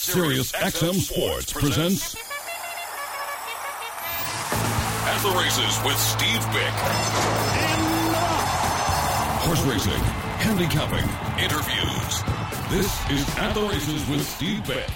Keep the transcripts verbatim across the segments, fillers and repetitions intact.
Sirius X M Sports presents At the Races with Steve Bick. Horse racing, handicapping, interviews. This is At the Races with Steve Bick.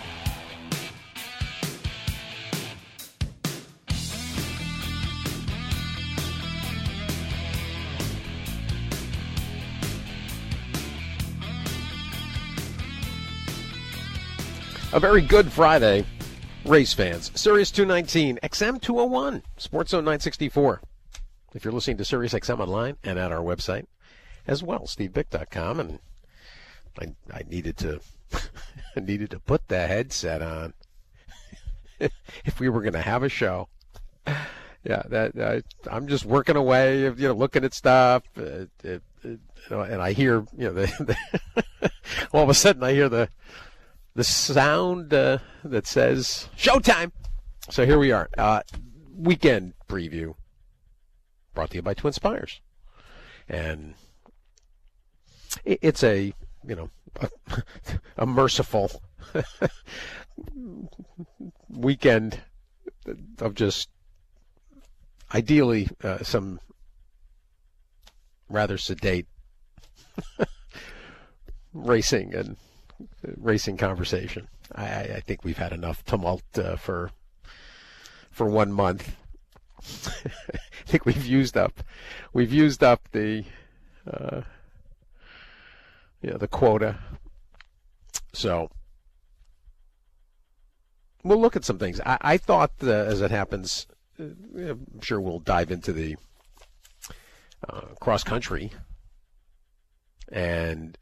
A very good Friday, race fans. Sirius two nineteen, X M two oh one, Sports Zone nine sixty-four. If you're listening to Sirius X M online and at our website as well, steve bick dot com. And I, I needed to I needed to put the headset on if we were going to have a show. Yeah, that uh, I'm just working away, you know, looking at stuff, uh, it, it, you know, and I hear, you know, the, the all of a sudden I hear the the sound uh, that says showtime. So here we are. Uh, weekend preview brought to you by Twin Spires. And it, it's a, you know, a, a merciful weekend of just ideally uh, some rather sedate racing and racing conversation. I, I think we've had enough tumult uh, for for one month. I think we've used up we've used up the uh, you know, the quota. So we'll look at some things. I, I thought, uh, as it happens, uh, I'm sure we'll dive into the uh, cross country, and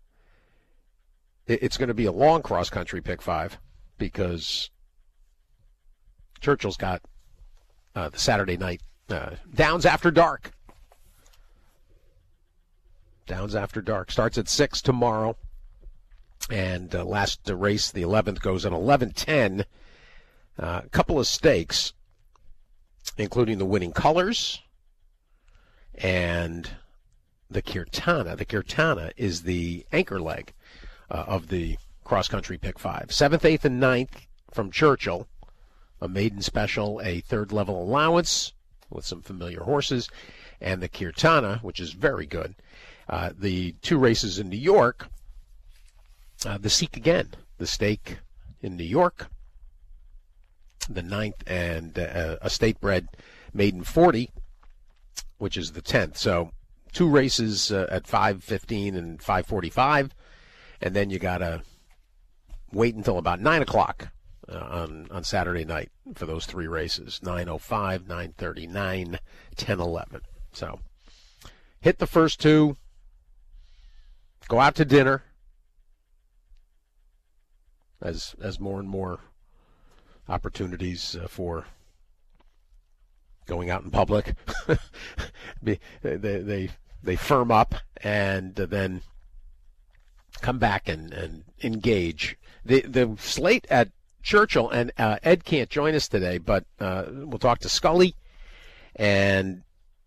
it's going to be a long cross-country pick five because Churchill's got uh, the Saturday night uh, Downs After Dark. Downs After Dark starts at six tomorrow, and uh, last uh, race, the eleventh, goes at eleven ten. A uh, couple of stakes, including the Winning Colors and the Kirtana. The Kirtana is the anchor leg Uh, of the cross-country pick five. Seventh, eighth, and ninth from Churchill. A maiden special, a third-level allowance with some familiar horses, and the Kirtana, which is very good. Uh, the two races in New York, uh, the Seek Again, the stake in New York, the ninth, and uh, a state-bred maiden forty, which is the tenth. So two races uh, at five fifteen and five forty-five. And then you got to wait until about nine o'clock uh, on, on Saturday night for those three races, nine oh five, nine thirty-nine, ten eleven. So hit the first two, go out to dinner as as more and more opportunities uh, for going out in public. they, they, they firm up, and uh, then come back and, and engage. The the slate at Churchill, and uh, Ed can't join us today, but uh, we'll talk to Scully. And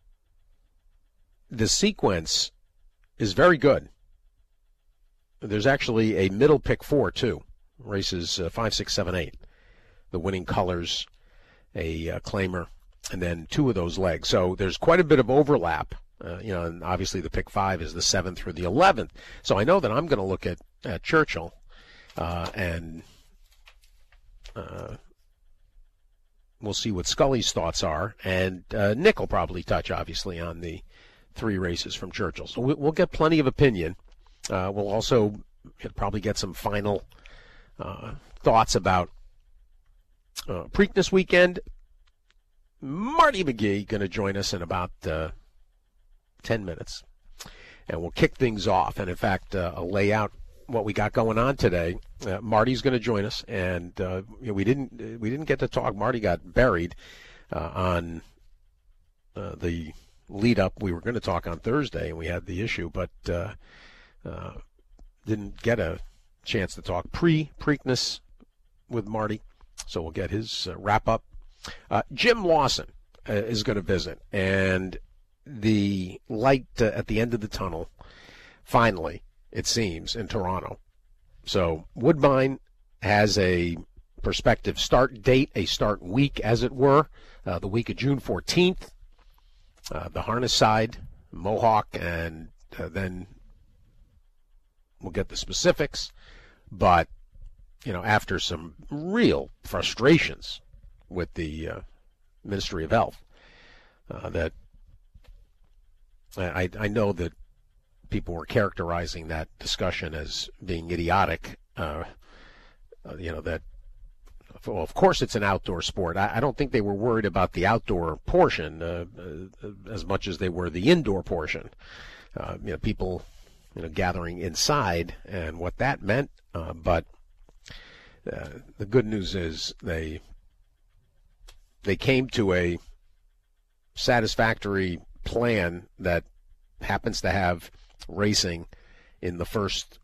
the sequence is very good. There's actually a middle pick four, too. Races uh, five, six, seven, eight. The Winning Colors, a uh, claimer, and then two of those legs. So there's quite a bit of overlap. Uh, you know, and obviously the pick five is the seventh through the eleventh. So I know that I'm going to look at, at Churchill, uh, and uh, we'll see what Scully's thoughts are. And uh, Nick will probably touch, obviously, on the three races from Churchill. So we, we'll get plenty of opinion. Uh, we'll also probably get some final uh, thoughts about uh, Preakness weekend. Marty McGee going to join us in about Uh, ten minutes, and we'll kick things off. And in fact, uh, I'll lay out what we got going on today. Uh, Marty's going to join us, and uh, you know, we didn't we didn't get to talk. Marty got buried uh, on uh, the lead up. We were going to talk on Thursday, and we had the issue, but uh, uh, didn't get a chance to talk pre-Preakness with Marty. So we'll get his uh, wrap up. Uh, Jim Lawson uh, is going to visit, and the light uh, at the end of the tunnel, finally, it seems, in Toronto. So Woodbine has a prospective start date, a start week, as it were, uh, the week of June fourteenth. Uh, the harness side, Mohawk, and uh, then we'll get the specifics. But, you know, after some real frustrations with the uh, Ministry of Health, uh, that I, I know that people were characterizing that discussion as being idiotic. Uh, uh, you know, that, well, of course it's an outdoor sport. I, I don't think they were worried about the outdoor portion uh, uh, as much as they were the indoor portion. Uh, you know, people, you know, gathering inside and what that meant. Uh, but uh, the good news is they they came to a satisfactory plan that happens to have racing in the first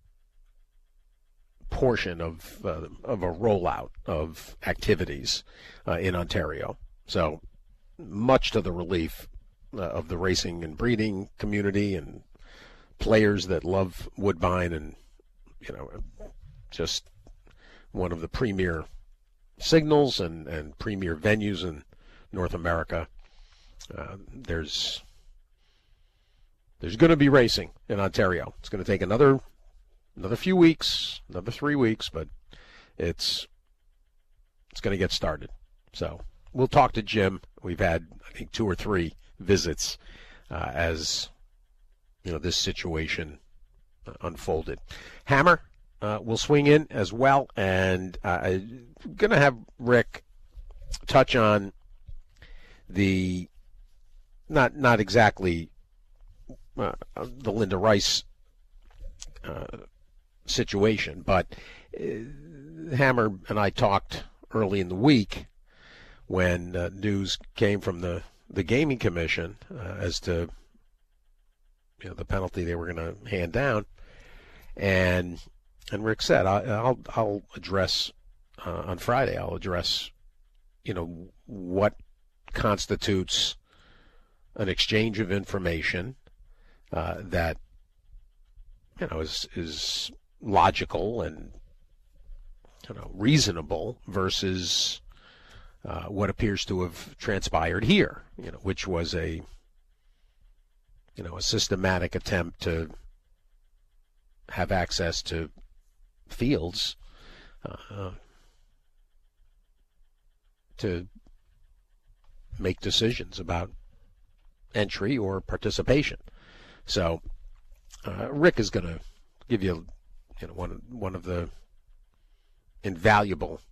portion of uh, of a rollout of activities uh, in Ontario. So much to the relief uh, of the racing and breeding community and players that love Woodbine, and you know, just one of the premier signals and, and premier venues in North America. Uh, there's there's going to be racing in Ontario. It's going to take another another few weeks, another three weeks, but it's it's going to get started. So we'll talk to Jim. We've had, I think, two or three visits uh, as you know this situation uh, unfolded. Hammer uh, will swing in as well, and uh, I'm going to have Rick touch on the not not exactly uh, the Linda Rice uh, situation, but uh, Hammer and I talked early in the week when uh, news came from the, the Gaming Commission uh, as to you know the penalty they were going to hand down, and and Rick said I, I'll I'll address uh, on Friday I'll address you know what constitutes an exchange of information uh, that you know is is logical and you know reasonable versus uh, what appears to have transpired here, you know, which was a you know a systematic attempt to have access to fields uh, to make decisions about entry or participation. So uh, Rick is going to give you, you know, one one of the invaluable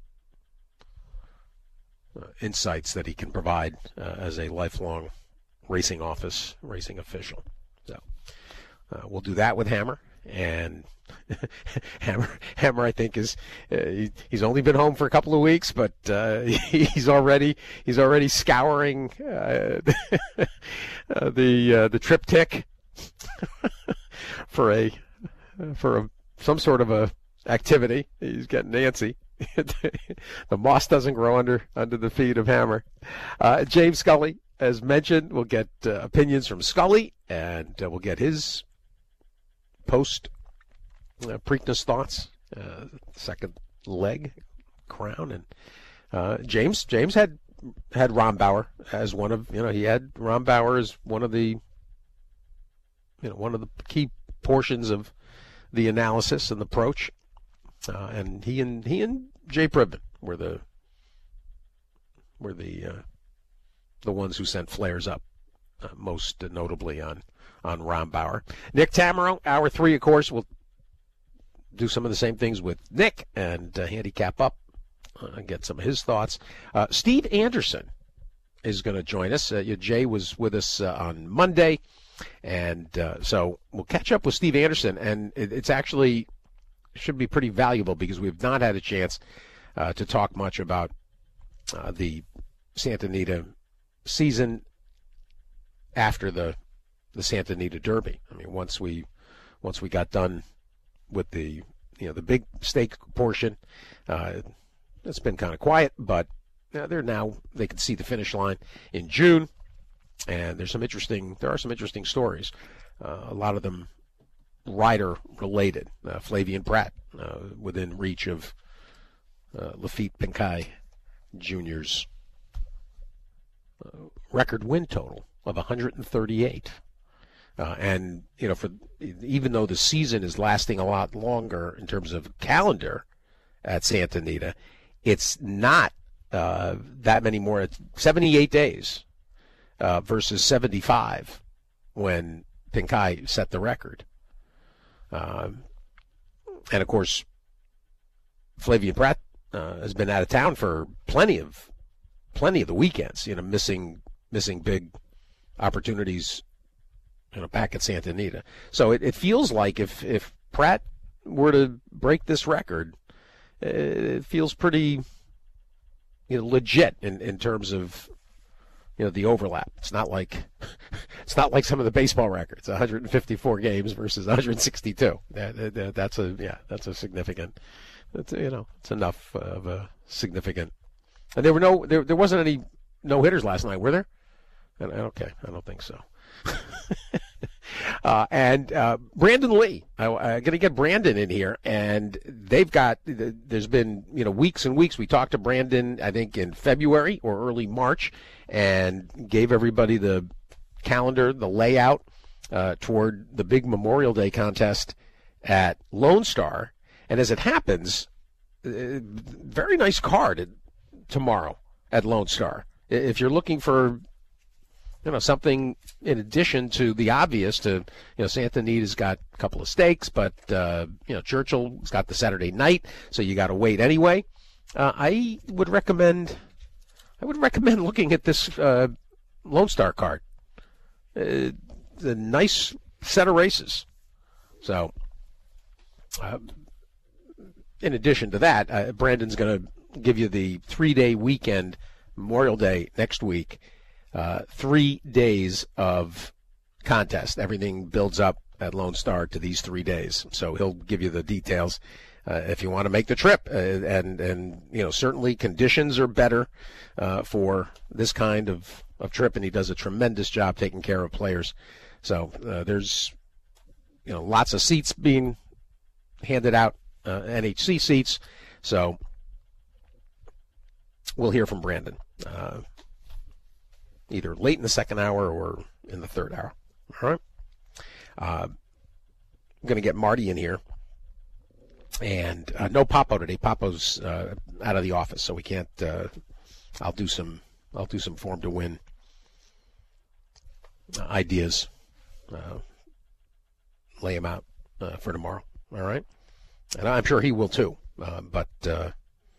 uh, insights that he can provide uh, as a lifelong racing office, racing official. So uh, we'll do that with Hammer. And Hammer, Hammer, I think is uh, he, he's only been home for a couple of weeks, but uh, he's already he's already scouring uh, uh, the uh, the triptych for a for a some sort of a activity. He's getting antsy. The moss doesn't grow under under the feet of Hammer. Uh, James Scully, as mentioned, we'll get uh, opinions from Scully, and uh, we'll get his post uh, Preakness thoughts, uh, second leg crown, and uh, James James had had Rombauer as one of you know he had Rombauer as one of the you know one of the key portions of the analysis and the approach, uh, and he and he and Jay Pribman were the were the uh, the ones who sent flares up, uh, most notably on. on Rombauer. Nick Tammaro, hour three, of course, we'll do some of the same things with Nick and uh, handicap up uh, and get some of his thoughts. Uh, Steve Anderson is going to join us. Uh, Jay was with us uh, on Monday, and uh, so we'll catch up with Steve Anderson, and it, it's actually should be pretty valuable because we've not had a chance uh, to talk much about uh, the Santa Anita season after the the Santa Anita Derby. I mean, once we once we got done with the you know the big stake portion, uh, it's been kind of quiet. But uh, they're now they can see the finish line in June, and there's some interesting there are some interesting stories. Uh, a lot of them rider related. Uh, Flavian Pratt uh, within reach of uh, Lafitte Pinkai Junior's uh, record win total of one hundred thirty-eight. Uh, and, you know, for even though the season is lasting a lot longer in terms of calendar at Santa Anita, it's not uh, that many more. It's seventy-eight days uh, versus seventy-five when Pinkai set the record. Um, and, of course, Flavien Prat uh, has been out of town for plenty of plenty of the weekends, you know, missing missing big opportunities, you know, back at Santa Anita. So it, it feels like if, if Prat were to break this record, it feels pretty, you know, legit in, in terms of, you know, the overlap. It's not like it's not like some of the baseball records, one hundred fifty-four games versus one hundred sixty-two. That, that, that's a yeah, that's a significant. That's, you know, it's enough of a significant. And there were no there there wasn't any no hitters last night, were there? And, okay, I don't think so. uh, and uh, Brandon Lee, I, I'm going to get Brandon in here, and they've got. There's been you know weeks and weeks. We talked to Brandon, I think in February or early March, and gave everybody the calendar, the layout uh, toward the big Memorial Day contest at Lone Star. And as it happens, uh, very nice card tomorrow at Lone Star. If you're looking for, you know, something in addition to the obvious, to, you know, Santa Anita's got a couple of stakes, but, uh, you know, Churchill's got the Saturday night, so you got to wait anyway. Uh, I would recommend, I would recommend looking at this uh, Lone Star card. Uh, a nice set of races. So, uh, in addition to that, uh, Brandon's going to give you the three-day weekend, Memorial Day next week, uh, three days of contest. Everything builds up at Lone Star to these three days. So he'll give you the details uh, if you want to make the trip. Uh, and, and, you know, certainly conditions are better uh, for this kind of, of trip, and he does a tremendous job taking care of players. So uh, there's, you know, lots of seats being handed out. Uh, N H C seats, so we'll hear from Brandon uh, either late in the second hour or in the third hour. All right. Uh, I'm going to get Marty in here, and uh, no Papo today. Papo's uh, out of the office, so we can't. Uh, I'll do some. I'll do some form to win ideas. Uh, lay them out uh, for tomorrow. All right. And I'm sure he will too, uh, but uh,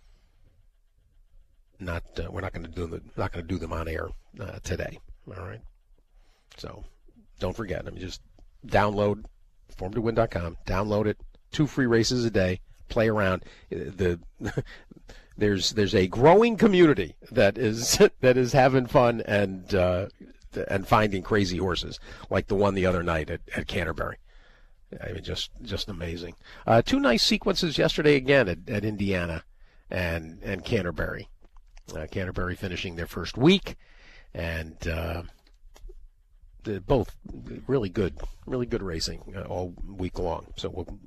not. Uh, we're not going to do them. Not going to do them on air uh, today. All right. So don't forget. I mean, just download form to win dot com. Download it. Two free races a day. Play around. The there's there's a growing community that is that is having fun and uh, and finding crazy horses like the one the other night at, at Canterbury. I mean, just just amazing. Uh, two nice sequences yesterday again at, at Indiana and and Canterbury. Uh, Canterbury finishing their first week, and uh, both really good, really good racing uh, all week long. So we'll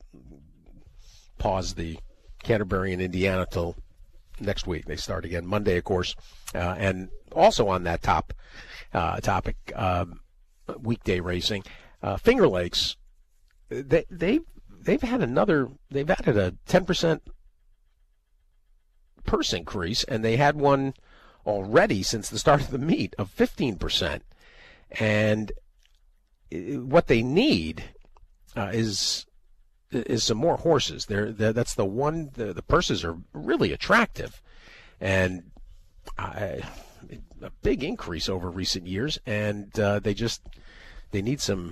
pause the Canterbury and Indiana till next week. They start again Monday, of course, uh, and also on that top uh, topic, um, weekday racing, uh, Finger Lakes. They they they've had another. They've added a ten percent purse increase, and they had one already since the start of the meet of fifteen percent. And what they need uh, is is some more horses. They're, they're that's the one. The, the purses are really attractive, and I, a big increase over recent years. And uh, they just they need some.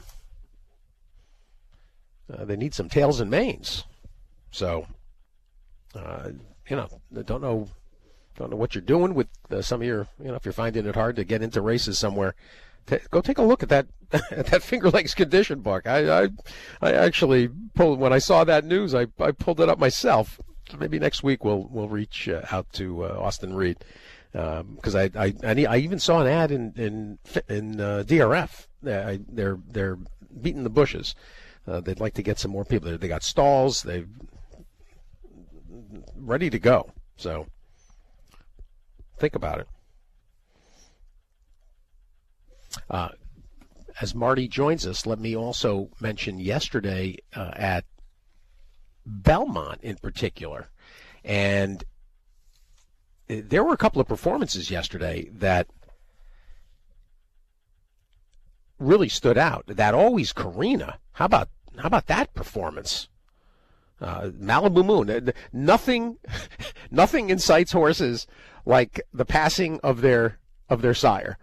Uh, they need some tails and manes. So, uh, you know, don't know, don't know what you're doing with uh, some of your, you know, if you're finding it hard to get into races somewhere, t- go take a look at that at that Finger Lakes condition book. I, I, I actually pulled when I saw that news. I, I pulled it up myself. Maybe next week we'll we'll reach uh, out to uh, Austin Reed because um, I I I, need, I even saw an ad in in in uh, D R F. I, they're they're beating the bushes. Uh, they'd like to get some more people. They got stalls. They've ready to go. So think about it. Uh, as Marty joins us, let me also mention yesterday uh, at Belmont in particular, and there were a couple of performances yesterday that really stood out. That Always Carina. How about how about that performance? Uh, Malibu Moon. Nothing, nothing incites horses like the passing of their of their sire.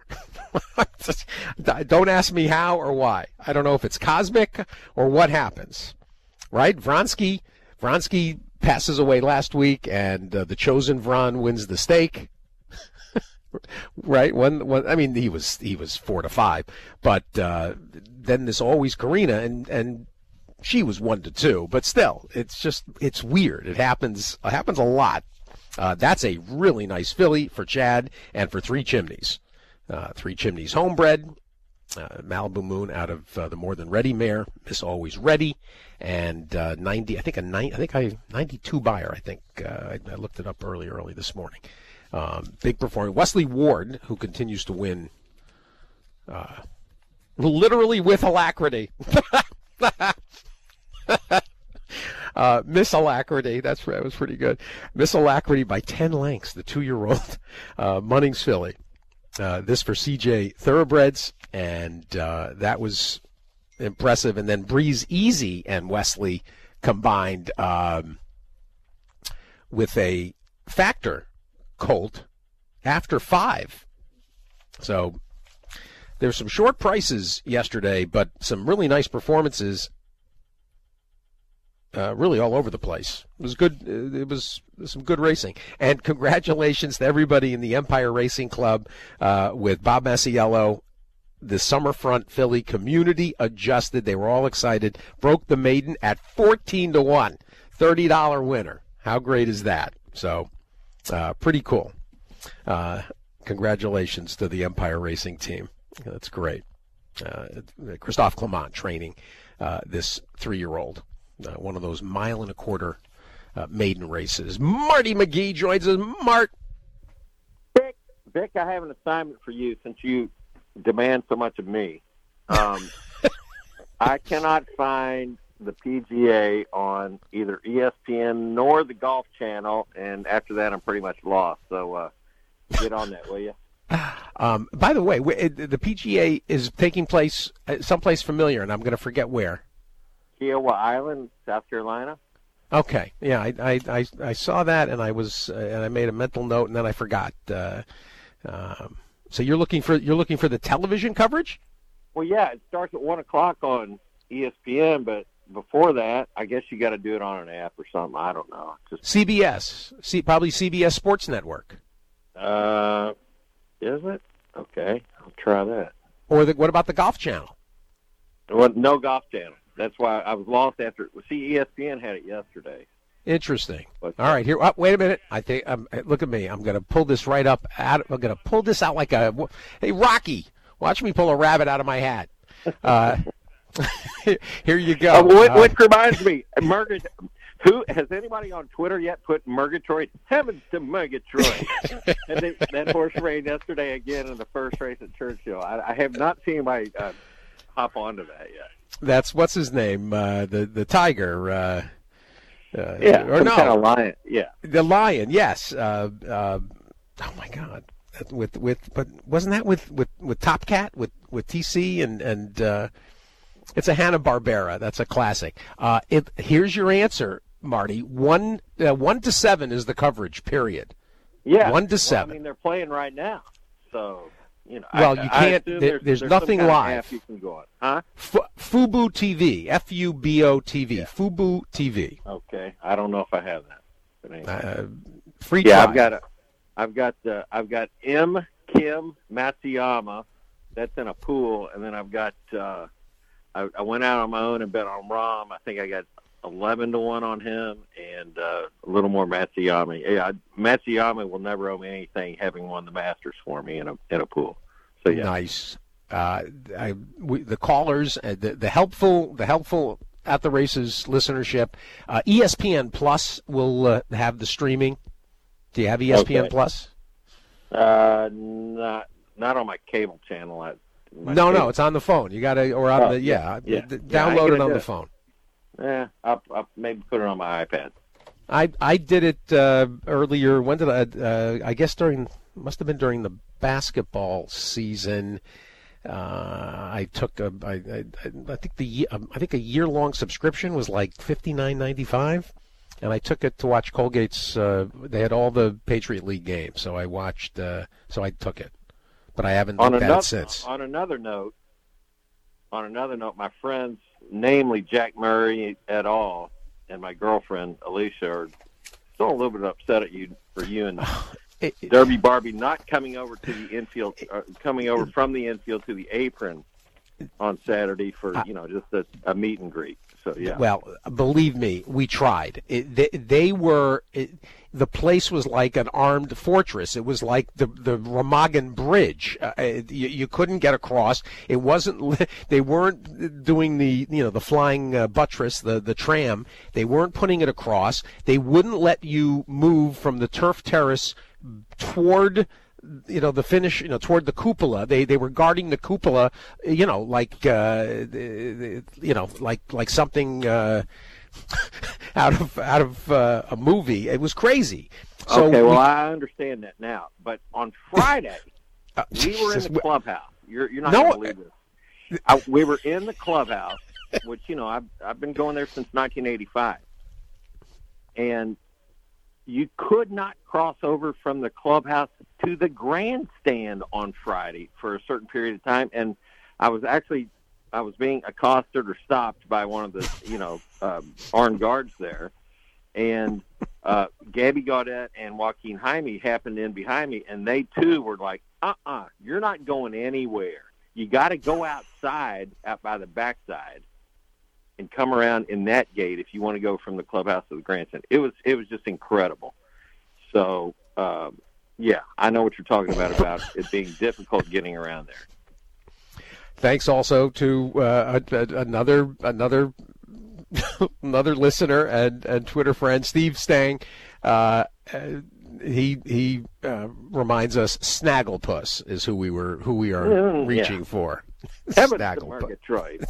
Don't ask me how or why. I don't know if it's cosmic or what happens. Right? Vronsky, Vronsky passes away last week, and uh, the chosen Vron wins the stake. Right? One, one. I mean, he was he was four to five, but uh, then this Always Carina, and and she was one to two. But still, it's just it's weird. It happens. It happens a lot. Uh, that's a really nice filly for Chad and for Three Chimneys. Uh, Three Chimneys homebred. Uh, Malibu Moon out of uh, the More Than Ready mare, Miss Always Ready, and uh, ninety. I think a nine. I think I ninety-two buyer. I think uh, I, I looked it up early, early this morning. Um, big performer. Wesley Ward, who continues to win, uh, literally with alacrity. uh, Miss Alacrity. That's that was pretty good. Miss Alacrity by ten lengths. The two-year-old uh, Munnings filly. Uh, this for C J Thoroughbreds, and uh, that was impressive. And then Breeze Easy and Wesley combined um, with a Factor colt after five. So there's some short prices yesterday, but some really nice performances. Uh, really all over the place. It was good. It was some good racing. And congratulations to everybody in the Empire Racing Club uh, with Bob Masiello. The Summerfront Philly community adjusted. They were all excited. Broke the maiden at fourteen to one. thirty dollars winner. How great is that? So uh, pretty cool. Uh, congratulations to the Empire Racing team. That's great. Uh, Christophe Clement training uh, this three-year-old. Uh, one of those mile and a quarter uh, maiden races. Marty McGee joins us. Mart. Vic, Vic, I have an assignment for you since you demand so much of me. Um, I cannot find the P G A on either E S P N nor the Golf Channel, and after that I'm pretty much lost. So uh, get on that, will you? Um, by the way, the P G A is taking place someplace familiar, and I'm going to forget where. Kiowa Island, South Carolina. Okay, yeah, I, I, I, I saw that, and I was uh, and I made a mental note, and then I forgot. Uh, um, so you're looking for you're looking for the television coverage? Well, yeah, it starts at one o'clock on E S P N, but before that, I guess you got to do it on an app or something. I don't know. Just C B S, C, probably C B S Sports Network. Uh, is it? Okay, I'll try that. Or the, what about the Golf Channel? Well, no Golf Channel. That's why I was lost after. See, E S P N had it yesterday. Interesting. What's All right, here. Oh, wait a minute. I think. Um, look at me. I'm going to pull this right up. Out, I'm going to pull this out like a. Hey, Rocky, watch me pull a rabbit out of my hat. Uh, here you go. Oh, which, uh, which reminds me, Murgatroyd. Who has anybody on Twitter yet put Murgatroyd? Heavens to Murgatroyd! And they, that horse ran yesterday again in the first race at Churchill. I, I have not seen anybody uh, hop onto that yet. That's what's his name? Uh, the the tiger. Uh, uh, yeah, or some no, kind of lion. Yeah, the lion. Yes. Uh, uh, oh my God. With with but wasn't that with, with, with Top Cat with, with T C and and uh, it's a Hanna-Barbera. That's a classic. Uh, it here's your answer, Marty. One uh, one to seven is the coverage. Period. Yeah, one to well, seven. I mean, they're playing right now, so. You know, well, I, you can't. There, there's, there's there's nothing some kind live. of app you can go on, huh? F- Fubo T V, F U B O T V, yeah. Fubo T V. Okay, I don't know if I have that. But anyway. uh, free. Yeah, try. I've got a, I've got uh, I've got M Kim Matsuyama. That's in a pool, and then I've got. Uh, I, I went out on my own and bet on Rahm. I think I got eleven to one on him, and uh, a little more Matsuyama. Yeah, I, Matsuyama will never owe me anything, having won the Masters for me in a in a pool. So, yeah. Nice. Uh, I, we, the callers, uh, the, the helpful, the helpful at the races listenership. Uh, E S P N Plus will uh, have the streaming. Do you have E S P N Okay. Plus? Uh, not not on my cable channel. I, my No, cable. no, it's on the phone. You got to, or on Oh, the yeah, yeah, d- d- yeah. I download ain't it gonna on do the it. phone. Yeah, I'll, I'll maybe put it on my iPad. I I did it uh, earlier. When did I? Uh, I guess during must have been during the basketball season. Uh, I took a I, I, I think the ye- um, I think a year long subscription was like fifty-nine ninety-five, and I took it to watch Colgate's. Uh, they had all the Patriot League games, so I watched. Uh, so I took it, but I haven't On looked at another it since. on another note, on another note, my friends, namely Jack Murray et al. And my girlfriend Alicia, are still a little bit upset at you for you and It- it- Derby Barbie not coming over to the infield, uh, coming over from the infield to the apron on Saturday for you know just a, a meet and greet. So yeah. Well, believe me, we tried. It, they, they were. It, the place was like an armed fortress. It was like the the Remagen Bridge. Uh, it, you, you couldn't get across. It wasn't. They weren't doing the you know the flying uh, buttress, the the tram. They weren't putting it across. They wouldn't let you move from the turf terrace toward. You know the finish. You know toward the cupola. They they were guarding the cupola. You know like uh, you know like like something uh, out of out of uh, a movie. It was crazy. So okay, well we, I understand that now. But on Friday, uh, we were in Jesus, the clubhouse. You're you're not No, going to believe this. I, we were in the clubhouse, which you know I've I've been going there since nineteen eighty-five, and you could not cross over from the clubhouse to the grandstand on Friday for a certain period of time. And I was actually, I was being accosted or stopped by one of the, you know, um, armed guards there. And uh, Gabby Gaudette and Joaquin Jaime happened in behind me, and they too were like, uh-uh, you're not going anywhere. You got to go outside, out by the backside, and come around in that gate if you want to go from the clubhouse to the grandstand. It was it was just incredible. So, um, yeah, I know what you're talking about, about it being difficult getting around there. thanks also to uh, a, a, another another another listener and, and Twitter friend, Steve Stang. Uh, he he uh, reminds us Snagglepuss is who we were who we are Mm, reaching yeah. for. Heavens to Snagglepuss. Murgatroyd.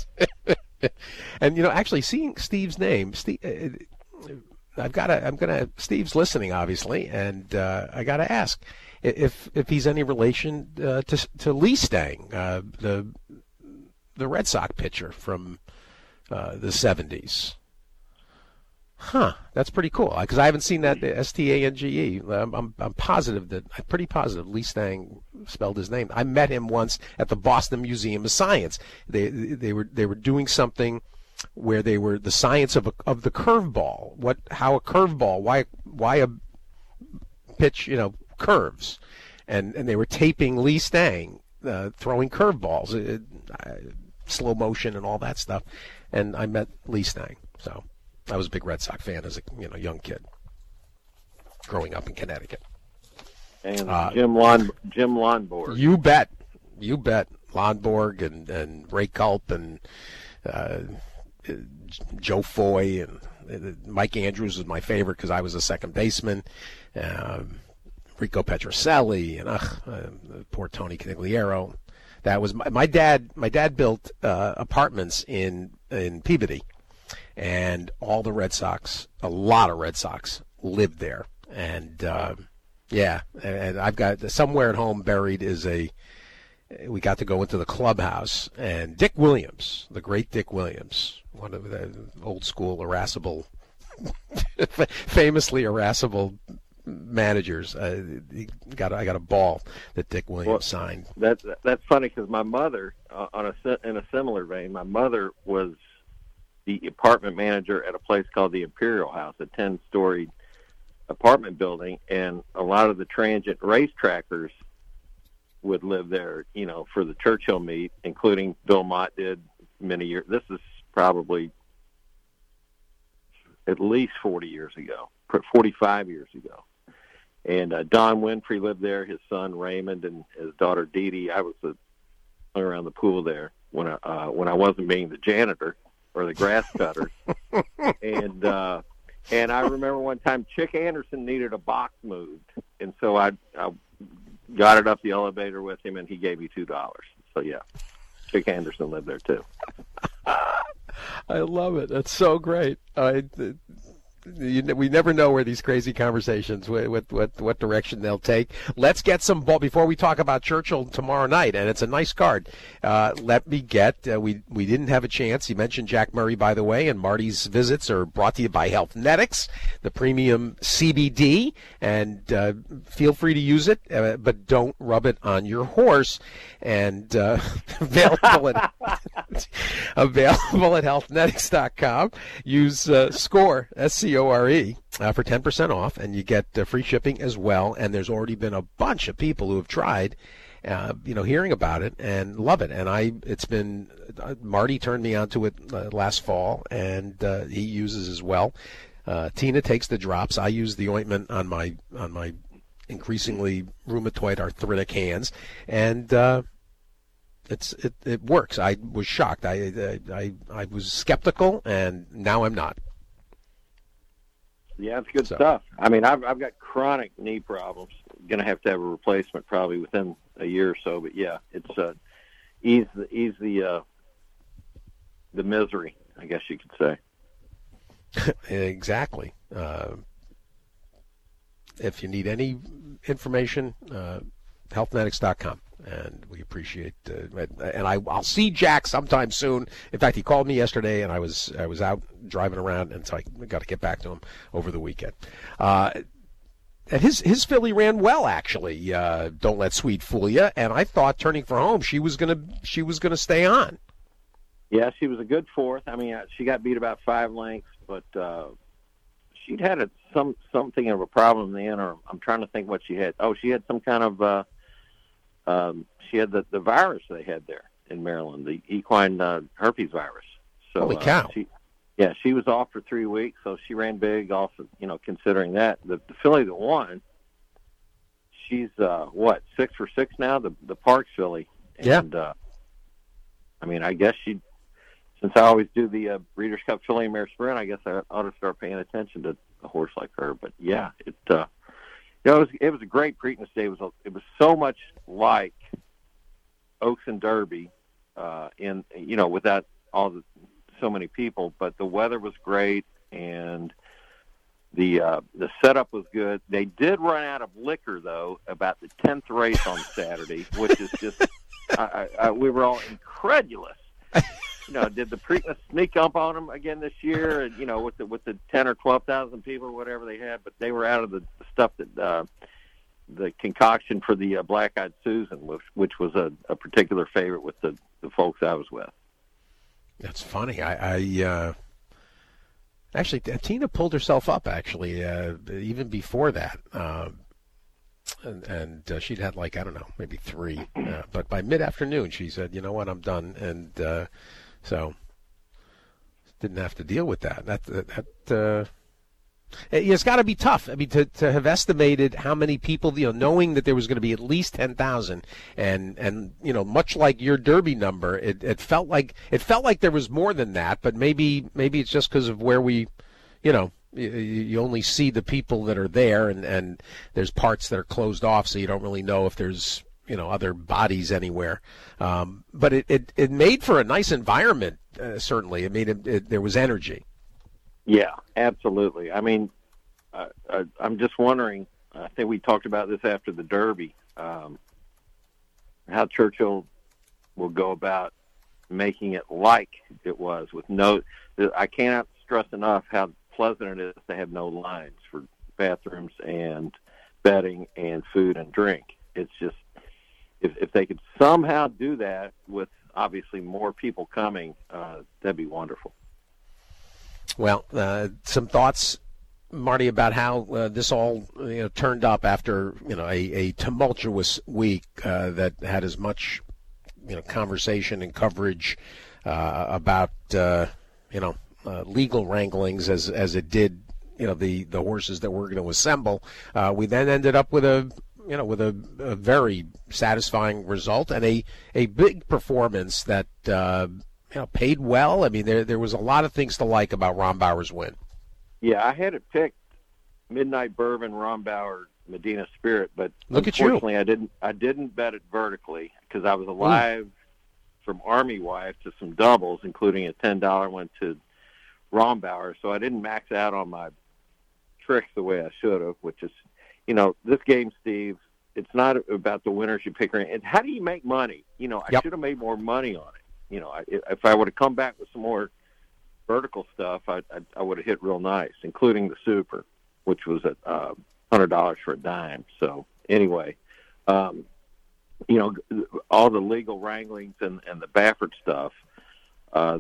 And you know, actually, seeing Steve's name, Steve, uh, I've got to. I'm gonna. Steve's listening, obviously, and uh, I got to ask if if he's any relation uh, to to Lee Stang, uh, the the Red Sox pitcher from uh, the seventies. Huh, that's pretty cool. Because I haven't seen that S T A N G E. I'm, I'm I'm positive that I'm pretty positive Lee Stang spelled his name. I met him once at the Boston Museum of Science. They they were they were doing something where they were the science of a, of the curveball. What how a curveball why why a pitch you know curves, and and they were taping Lee Stang uh, throwing curveballs, uh, uh, slow motion and all that stuff. And I met Lee Stang, so. I was a big Red Sox fan as a you know young kid, growing up in Connecticut. And Uh, Jim Lon Jim Lonborg. You bet, you bet. Lonborg and, and Ray Culp and uh, Joe Foy and uh, Mike Andrews was my favorite because I was a second baseman. Um, Rico Petrocelli and uh, uh, poor Tony Canigliaro. That was my, my dad. My dad built uh, apartments in in Peabody. And all the Red Sox, a lot of Red Sox lived there. And, uh, yeah, and I've got somewhere at home buried is a, we got to go into the clubhouse. And Dick Williams, the great Dick Williams, one of the old school irascible, famously irascible managers. Uh, he got I got a ball that Dick Williams Well, signed. That's, that's funny because my mother, uh, on a, si- in a similar vein, my mother was the apartment manager at a place called the Imperial House, a ten-story apartment building, and a lot of the transient racetrackers would live there, you know, for the Churchill meet, including Bill Mott did many years. This is probably at least forty years ago, forty-five years ago. And uh, Don Winfrey lived there, his son Raymond, and his daughter Dee Dee. I was uh, around the pool there when I, uh, when I wasn't being the janitor. or the grass cutters. and uh, and I remember one time Chick Anderson needed a box moved, and so I, I got it up the elevator with him, and he gave me two dollars. So yeah, Chick Anderson lived there too. I love it. That's so great. I, you, we never know where these crazy conversations, what, what, what direction they'll take. Let's get some ball before we talk about Churchill tomorrow night, and it's a nice card. Uh, let me get, uh, we, we didn't have a chance. You mentioned Jack Murray, by the way, and Marty's visits are brought to you by Healthnetics, the premium C B D, and uh, feel free to use it, uh, but don't rub it on your horse. And uh, available at available at healthnetics dot com. Use uh, SCORE, S C O R E, uh, for ten percent off, and you get uh, free shipping as well. And there's already been a bunch of people who have tried, uh, you know, hearing about it and love it. And I, it's been, uh, Marty turned me onto it uh, last fall, and uh, he uses as well. Uh, Tina takes the drops. I use the ointment on my on my increasingly rheumatoid arthritic hands, and uh, it's it, it works. I was shocked. I, I I was skeptical, and now I'm not. Yeah, it's good so. stuff. I mean, I've I've got chronic knee problems. Going to have to have a replacement probably within a year or so. But yeah, it's uh, ease the ease the uh, the misery, I guess you could say. Exactly. Uh, if you need any information, uh, healthnetics dot com. And we appreciate, uh, and I, I'll see Jack sometime soon. In fact, he called me yesterday, and I was I was out driving around, and so I got to get back to him over the weekend. Uh, and his his filly ran well, actually. Uh, Don't Let Sweet Fool You. And I thought, turning for home, she was gonna she was gonna stay on. Yeah, she was a good fourth. I mean, she got beat about five lengths, but uh, she'd had a, some something of a problem in the interim. I'm trying to think what she had. Oh, she had some kind of. Uh, Um, she had the, the virus they had there in Maryland, the equine uh, herpes virus. So, Holy cow! Uh, she, yeah, she was off for three weeks, so she ran big. Also, you know, considering that the, the filly that won, she's uh, what six for six now, the the Parks filly. And, yeah. Uh, I mean, I guess she. Since I always do the uh, Breeders' Cup Filly and Mare Sprint, I guess I ought to start paying attention to a horse like her. But yeah, it. Uh, You know, it was, it was a great Preakness Day. It was a, it was so much like Oaks and Derby, uh, in you know, without all the so many people. But the weather was great, and the uh, the setup was good. They did run out of liquor though about the tenth race on Saturday, which is just I, I, we were all incredulous. You know, did the Preakness sneak up on them again this year? And you know, with the with the ten or twelve thousand people or whatever they had, but they were out of the stuff that uh, the concoction for the uh, Black Eyed Susan, which which was a, a particular favorite with the, the folks I was with. That's funny. I, I uh, actually Tina pulled herself up actually uh, even before that, uh, and, and uh, she'd had like I don't know maybe three, uh, but by mid afternoon she said, "You know what, I'm done," and. Uh, So, didn't have to deal with that. That that uh, it's got to be tough. I mean, to, to have estimated how many people, you know, knowing that there was going to be at least ten thousand, and and you know, much like your Derby number, it, it felt like it felt like there was more than that. But maybe maybe it's just because of where we, you know, you, you only see the people that are there, and and there's parts that are closed off, so you don't really know if there's. You know, other bodies anywhere. Um, but it, it, it made for a nice environment, uh, certainly. I mean, it, it, there was energy. Yeah, absolutely. I mean, uh, I, I'm just wondering, I think we talked about this after the Derby, um, how Churchill will go about making it like it was with no, I cannot stress enough how pleasant it is to have no lines for bathrooms and bedding and food and drink. It's just, If, if they could somehow do that with obviously more people coming, uh, that'd be wonderful. Well, uh, some thoughts, Marty, about how uh, this all you know, turned up after you know a, a tumultuous week uh, that had as much you know conversation and coverage uh, about uh, you know uh, legal wranglings as as it did you know the the horses that were going to assemble. Uh, we then ended up with a. You know, with a, a very satisfying result and a, a big performance that uh, you know, paid well. I mean, there there was a lot of things to like about Rombauer's win. Yeah, I had it picked Midnight Bourbon, Rombauer, Medina Spirit, but Look at you. unfortunately, I didn't. I didn't bet it vertically because I was alive mm. from Army Wife to some doubles, including a ten dollar one to Rombauer. So I didn't max out on my tricks the way I should have. Which is, you know, this game, Steve. It's not about the winners you pick. And how do you make money? You know, I yep. should have made more money on it. You know, I, if I would have come back with some more vertical stuff, I, I, I would have hit real nice, including the Super, which was at uh, one hundred dollars for a dime. So anyway, um, you know, all the legal wranglings and, and the Baffert stuff, uh,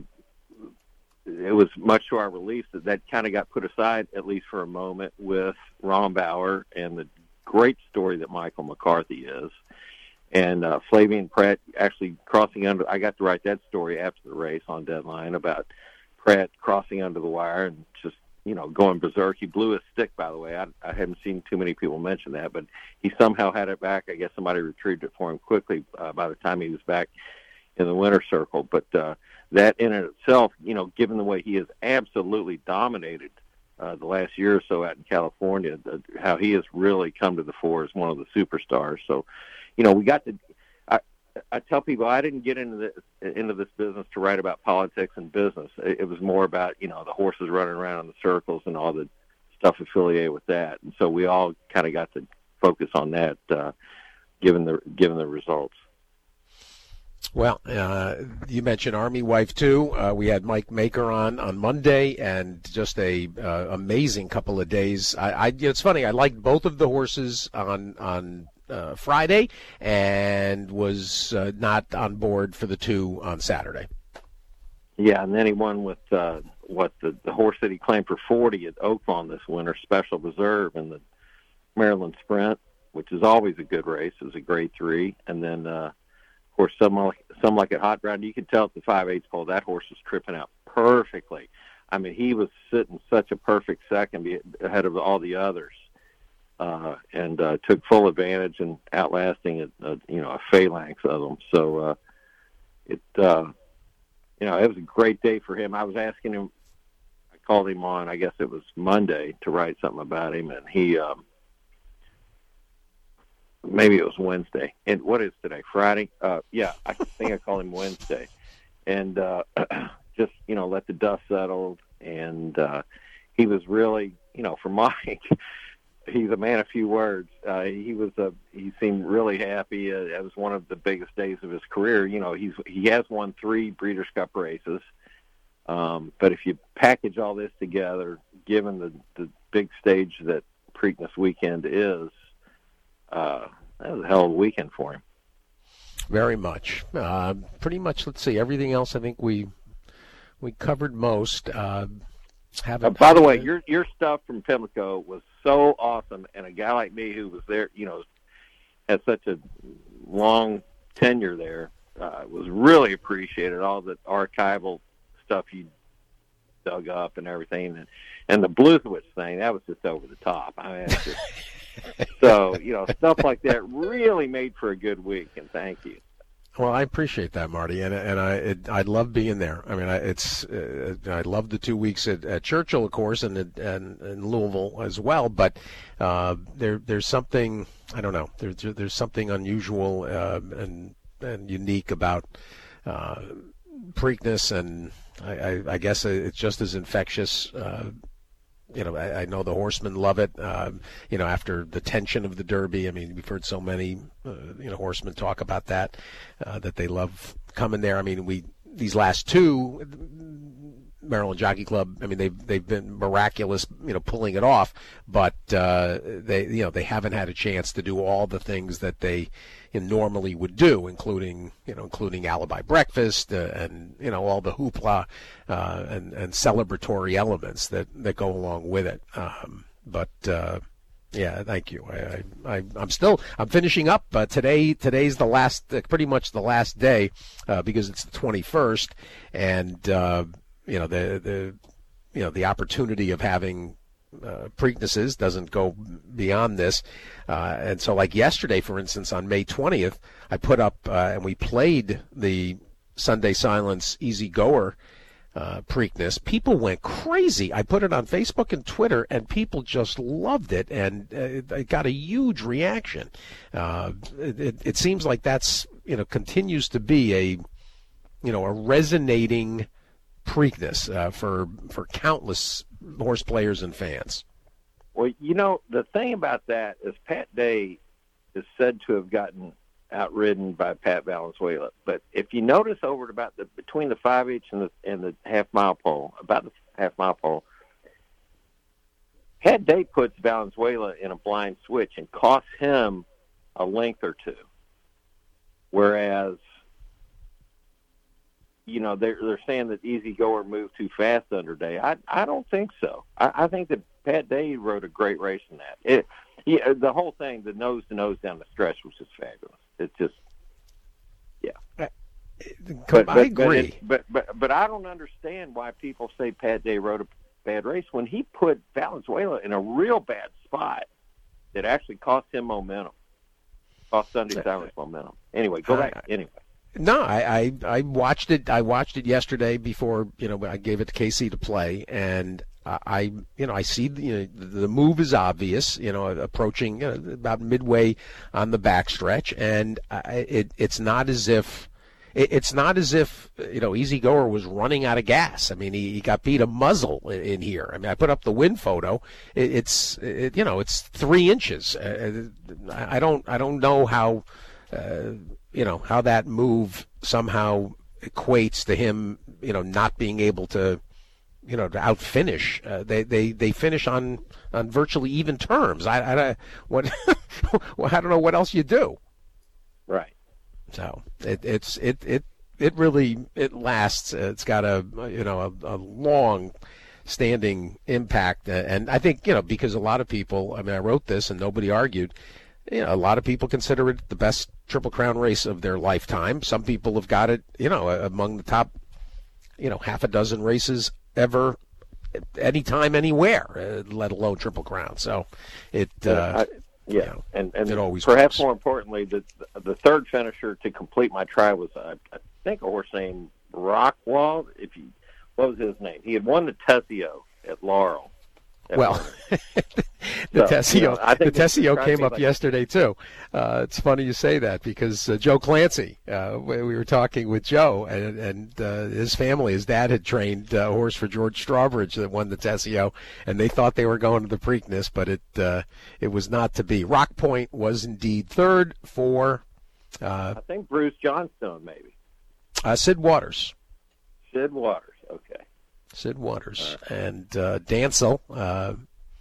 it was much to our relief that that kind of got put aside, at least for a moment, with Rombauer and the great story that Michael McCarthy is. And uh, Flavien Prat actually crossing under, I got to write that story after the race on Deadline about Prat crossing under the wire and just, you know, going berserk. He blew his stick, by the way. I, I haven't seen too many people mention that, but he somehow had it back. I guess somebody retrieved it for him quickly uh, by the time he was back in the winner's circle. But uh, that in and of itself, you know, given the way he has absolutely dominated uh, the last year or so out in California, the, how he has really come to the fore as one of the superstars. So, you know, we got to I, I tell people I didn't get into this, into this business to write about politics and business. It, it was more about, you know, the horses running around in the circles and all the stuff affiliated with that. And so we all kind of got to focus on that, uh, given the given the results. Well, uh, you mentioned Army Wife too. Uh, we had Mike Maker on on Monday, and just a uh, amazing couple of days. I, I it's funny. I liked both of the horses on on uh, Friday, and was uh, not on board for the two on Saturday. Yeah, and then he won with uh, what the, the horse that he claimed for forty at Oaklawn this winter, Special Reserve, in the Maryland Sprint, which is always a good race. It was a grade three, and then. Uh, Of course, some like, some like at Hot Ground, you could tell at the five eighths pole that horse was tripping out perfectly. I mean, he was sitting such a perfect second ahead of all the others, uh, and uh, took full advantage and outlasting a, a you know a phalanx of them. So uh, it uh, you know it was a great day for him. I was asking him, I called him on, I guess it was Monday, to write something about him, and he. Um, Maybe it was Wednesday. And what is today? Friday? Uh, yeah, I think I called him Wednesday. And uh, just, you know, let the dust settle. And uh, he was really, you know, for Mike, he's a man of few words. Uh, he was a, he seemed really happy. Uh, it was one of the biggest days of his career. You know, he's he has won three Breeders' Cup races. Um, but if you package all this together, given the, the big stage that Preakness weekend is, Uh, that was a hell of a weekend for him. Very much. Uh, pretty much, let's see, everything else I think we we covered most. Uh, uh, by the way, your your stuff from Pimlico was so awesome, and a guy like me who was there, you know, had such a long tenure there, uh, was really appreciated. All the archival stuff you dug up and everything, and, and the Bluthowitz thing, that was just over the top. I mean, it's just... So, you know, stuff like that really made for a good week, and thank you. Well, I appreciate that, Marty, and and I it, I love being there. I mean, I, it's uh, I love the two weeks at, at Churchill, of course, and and and Louisville as well. But uh, there there's something I don't know. There's there's something unusual uh, and and unique about uh, Preakness, and I, I, I guess it's just as infectious. Uh, You know, I, I know the horsemen love it. Um, you know, after the tension of the Derby, I mean, we've heard so many, uh, you know, horsemen talk about that, uh, that they love coming there. I mean, we these last two, Maryland Jockey Club. I mean, they've they've been miraculous, you know, pulling it off, but uh, they, you know, they haven't had a chance to do all the things that they you know, normally would do, including, you know, including Alibi Breakfast uh, and you know all the hoopla uh, and and celebratory elements that, that go along with it. Um, but uh, yeah, thank you. I, I I'm still I'm finishing up uh, today. Today's the last, uh, pretty much the last day uh, because it's the twenty-first, and uh, you know the the you know the opportunity of having uh, Preaknesses doesn't go beyond this. Uh, and so like yesterday, for instance, on May twentieth, I put up uh, and we played the Sunday Silence Easy Goer uh, Preakness, people went crazy. I put it on Facebook and Twitter, and people just loved it, and uh, it got a huge reaction. Uh, it, it seems like that's, you know, continues to be a, you know, a resonating Preakness uh, for for countless horse players and fans. Well, you know, the thing about that is Pat Day is said to have gotten outridden by Pat Valenzuela. But if you notice over about the between the five H and the and the half mile pole, about the half mile pole, Pat Day puts Valenzuela in a blind switch and costs him a length or two. Whereas, you know, they're they're saying that Easy Goer moved too fast under Day. I I don't think so. I, I think that Pat Day rode a great race in that. It yeah, the whole thing, the nose to nose down the stretch was just fabulous. It's just, yeah. I, but, I but, agree. But, but but but I don't understand why people say Pat Day rode a bad race when he put Valenzuela in a real bad spot that actually cost him momentum, cost Sunday Silence momentum. Anyway, go back. Anyway. No, I, I I watched it. I watched it yesterday before, you know, I gave it to K C to play, and I, you know, I see, you know, the move is obvious, you know, approaching, you know, about midway on the backstretch, and I, it it's not as if it, it's not as if you know Easy Goer was running out of gas. I mean, he, he got beat a muzzle in, in here. I mean, I put up the win photo. It, it's it, you know, it's three inches. Uh, I don't I don't know how uh, you know how that move somehow equates to him, you know, not being able to, you know, to outfinish. Uh, they, they, they finish on, on virtually even terms. I, I, what, well, I don't know what else you do. Right. So it, it's, it, it, it really, it lasts. It's got a, you know, a, a long standing impact. And I think, you know, because a lot of people, I mean, I wrote this and nobody argued, you know, a lot of people consider it the best Triple Crown race of their lifetime. Some people have got it, you know, among the top, you know, half a dozen races ever, anytime, anywhere, uh, let alone Triple Crown. So it, uh, yeah, I, yeah. You know, and, and it always perhaps works. More importantly, the the third finisher to complete my try was, uh, I think, a horse named Rockwall. If you, what was his name? He had won the Tessio at Laurel. Well, the so, Tessio, you know, I think the Tessio came up like, yesterday too. Uh, it's funny you say that because uh, Joe Clancy, uh, we, we were talking with Joe and, and uh, his family. His dad had trained uh, a horse for George Strawbridge that won the Tessio, and they thought they were going to the Preakness, but it uh, it was not to be. Rock Point was indeed third for. Uh, I think Bruce Johnstone, maybe. Uh, Sid Waters. Sid Waters. Okay. Sid Waters right. and uh, Dancel uh,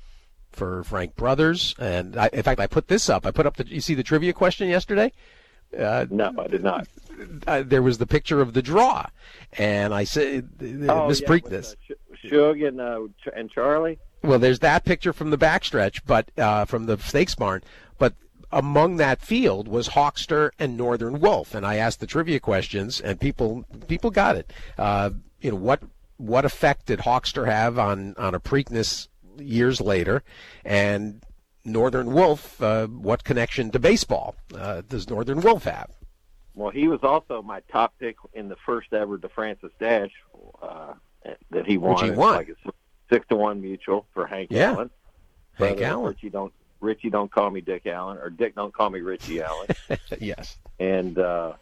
for Frank Brothers, and I, in fact, I put this up. I put up the. You see the trivia question yesterday? Uh, no, I did not. Uh, there was the picture of the draw, and I said, oh, Miss yeah, Preakness, with, uh, Shug and uh, and Charlie. Well, there's that picture from the backstretch, but uh, from the stakes barn, but. Among that field was Hawkster and Northern Wolf, and I asked the trivia questions, and people people got it. Uh, you know what what effect did Hawkster have on on a Preakness years later, and Northern Wolf, uh, what connection to baseball uh, does Northern Wolf have? Well, he was also my top pick in the first ever DeFrancis Dash uh, that he won. Which he won. Like a six to one mutual for Hank yeah. Allen. Hank Brother, Allen. Richie don't Richie don't call me Dick Allen, or Dick don't call me Richie Allen. Yes. And uh,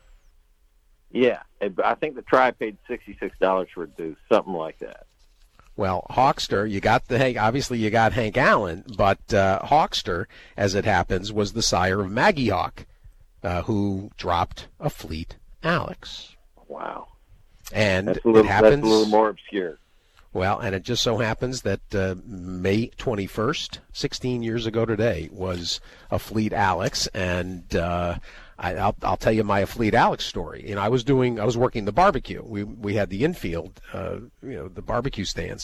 yeah, I think the Tribe paid sixty-six dollars for a deuce, something like that. Well, Hawkster, you got the Hank. Obviously, you got Hank Allen, but uh, Hawkster, as it happens, was the sire of Maggie Hawk, uh, who dropped a Fleet Alex. Wow. And that's a little, it happens. That's a little more obscure. Well, and it just so happens that uh, May twenty-first, sixteen years ago today, was a Fleet Alex, and uh, I, I'll, I'll tell you my Fleet Alex story. You know, I was doing, I was working the barbecue. We we had the infield, uh, you know, the barbecue stands,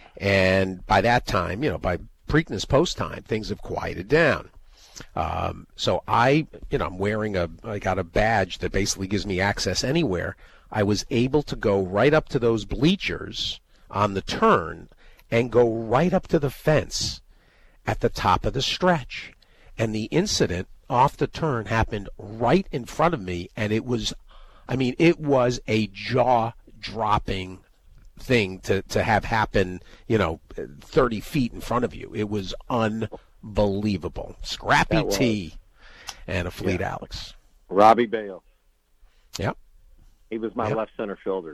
and by that time, you know, by Preakness post time, things have quieted down. Um, so I, you know, I'm wearing a, I got a badge that basically gives me access anywhere. I was able to go right up to those bleachers on the turn and go right up to the fence at the top of the stretch. And the incident off the turn happened right in front of me, and it was, I mean, it was a jaw-dropping thing to, to have happen, you know, thirty feet in front of you. It was unbelievable. Scrappy T and a Fleet yeah. Alex. Robbie Bales. Yep. He was my yep. left center fielder.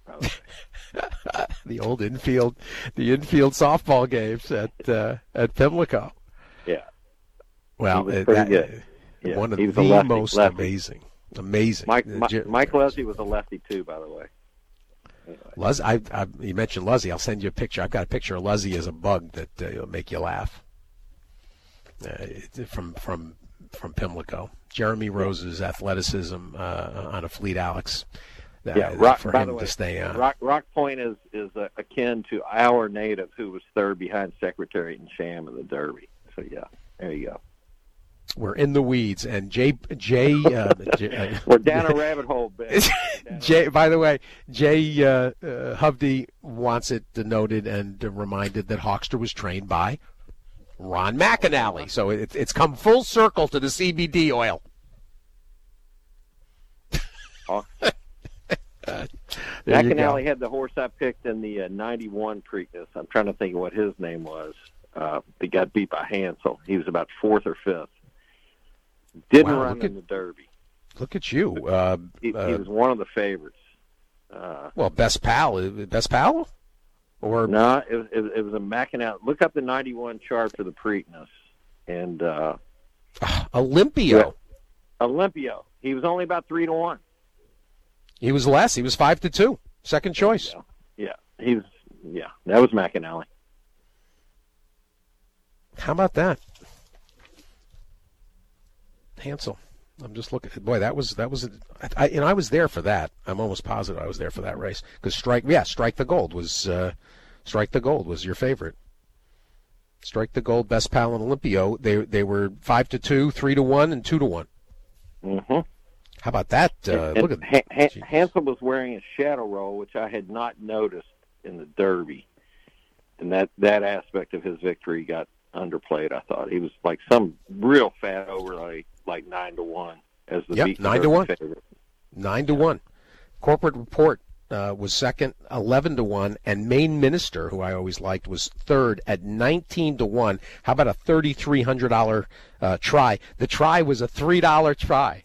The old infield, the infield softball games at uh, at Pimlico. Yeah. Well, he was that, pretty good. Yeah. One of he the lefty, most lefty. amazing, amazing. Mike, Mike, Mike Leslie was a lefty too, by the way. Anyway. Luz, I, I, you mentioned Luzzy. I'll send you a picture. I've got a picture of Luzzy as a bug that uh, will make you laugh. Uh, from from from Pimlico. Jeremy Rose's athleticism uh, on a Fleet Alex. Uh, yeah, rock, for by him the way, to stay on. Rock, Rock Point is is uh, akin to our native, who was third behind Secretariat and Sham in the Derby. So yeah, there you go. We're in the weeds, and Jay Jay. Uh, Jay uh, We're down a rabbit hole, Ben. Jay. By the way, Jay uh, uh, Hovde wants it denoted and uh, reminded that Hawkster was trained by Ron McAnally. So it, it's come full circle to the C B D oil. uh, There McAnally had the horse I picked in the uh, ninety-one Preakness. I'm trying to think of what his name was. Uh, he got beat by Hansel. He was about fourth or fifth. Didn't wow, run in at, the Derby. Look at you. Uh, he, uh, he was one of the favorites. Uh, well, best pal, best pal, or no? It was it, was, it was a McAnally. Look up the ninety-one chart for the Preakness, and uh, Olympio. Yeah, Olympio. He was only about three to one. He was less. He was five to two. Second choice. Yeah, yeah. He was. Yeah, that was McAnally. How about that? Hansel. I'm just looking. Boy, that was that was. A, I, and I was there for that. I'm almost positive I was there for that race because strike. Yeah, Strike the Gold was. Uh, Strike the Gold was your favorite. Strike the Gold, Best Pal, and Olympio. They they were five to two, three to one, and two to one. Mm-hmm. How about that? Uh, and, look at Han- Han- Hansel was wearing a shadow roll, which I had not noticed in the Derby, and that that aspect of his victory got underplayed. I thought he was like some real fat overlay, like nine to one as the yep, beat nine to one, favorite. nine to one. Corporate Report uh, was second, eleven to one, and Maine Minister, who I always liked, was third at nineteen to one. How about a thirty-three hundred dollar uh, try? The try was a three dollar try.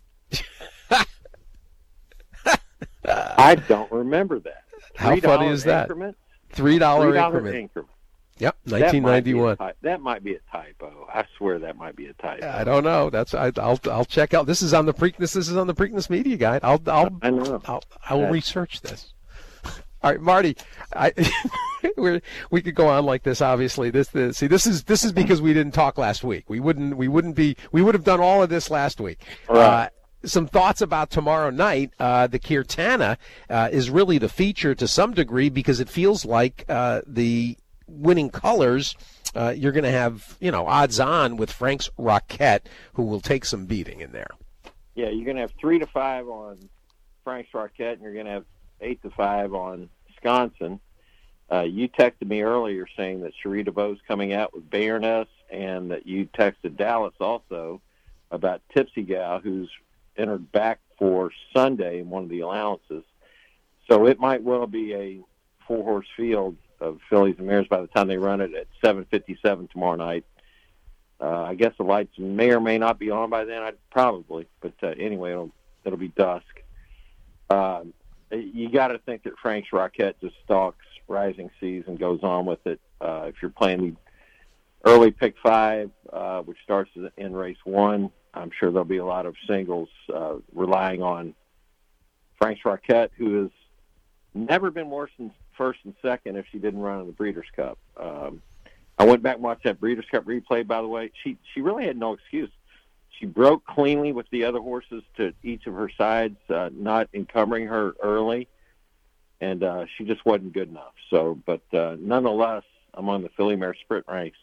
I don't remember that. How funny is that? Increment? Three dollar Three dollar increment. increment. Yep, nineteen ninety one. That, that might be a typo. I swear that might be a typo. I don't know. That's I, I'll I'll check out. This is on the Preakness. This is on the Preakness Media Guide. I'll I'll I know. I'll I will research this. All right, Marty. I we we could go on like this. Obviously, this, this see this is this is because we didn't talk last week. We wouldn't we wouldn't be we would have done all of this last week. Right. Uh, Some thoughts about tomorrow night. Uh, the Kirtana uh, is really the feature to some degree because it feels like uh, the winning colors. Uh, you're going to have, you know, odds on with Frank's Rocket, who will take some beating in there. Yeah, you're going to have three to five on Frank's Rocket, and you're going to have eight to five on Wisconsin. Uh, you texted me earlier saying that Cherie DeVos coming out with Bayerness, and that you texted Dallas also about Tipsy Gal, who's entered back for Sunday in one of the allowances. So it might well be a four-horse field of fillies and mares by the time they run it at seven fifty-seven tomorrow night. Uh, I guess the lights may or may not be on by then. I'd probably, but uh, anyway, it'll it'll be dusk. Uh, you got to think that Frank's Rocket just stalks Rising Seas and goes on with it. Uh, if you're playing the early pick five, uh, which starts in race one, I'm sure there'll be a lot of singles uh, relying on Frank's Rocket, who has never been worse than first and second if she didn't run in the Breeders' Cup. Um, I went back and watched that Breeders' Cup replay, by the way. She she really had no excuse. She broke cleanly with the other horses to each of her sides, uh, not encumbering her early, and uh, she just wasn't good enough. So, but uh, nonetheless, among the filly mare sprint race,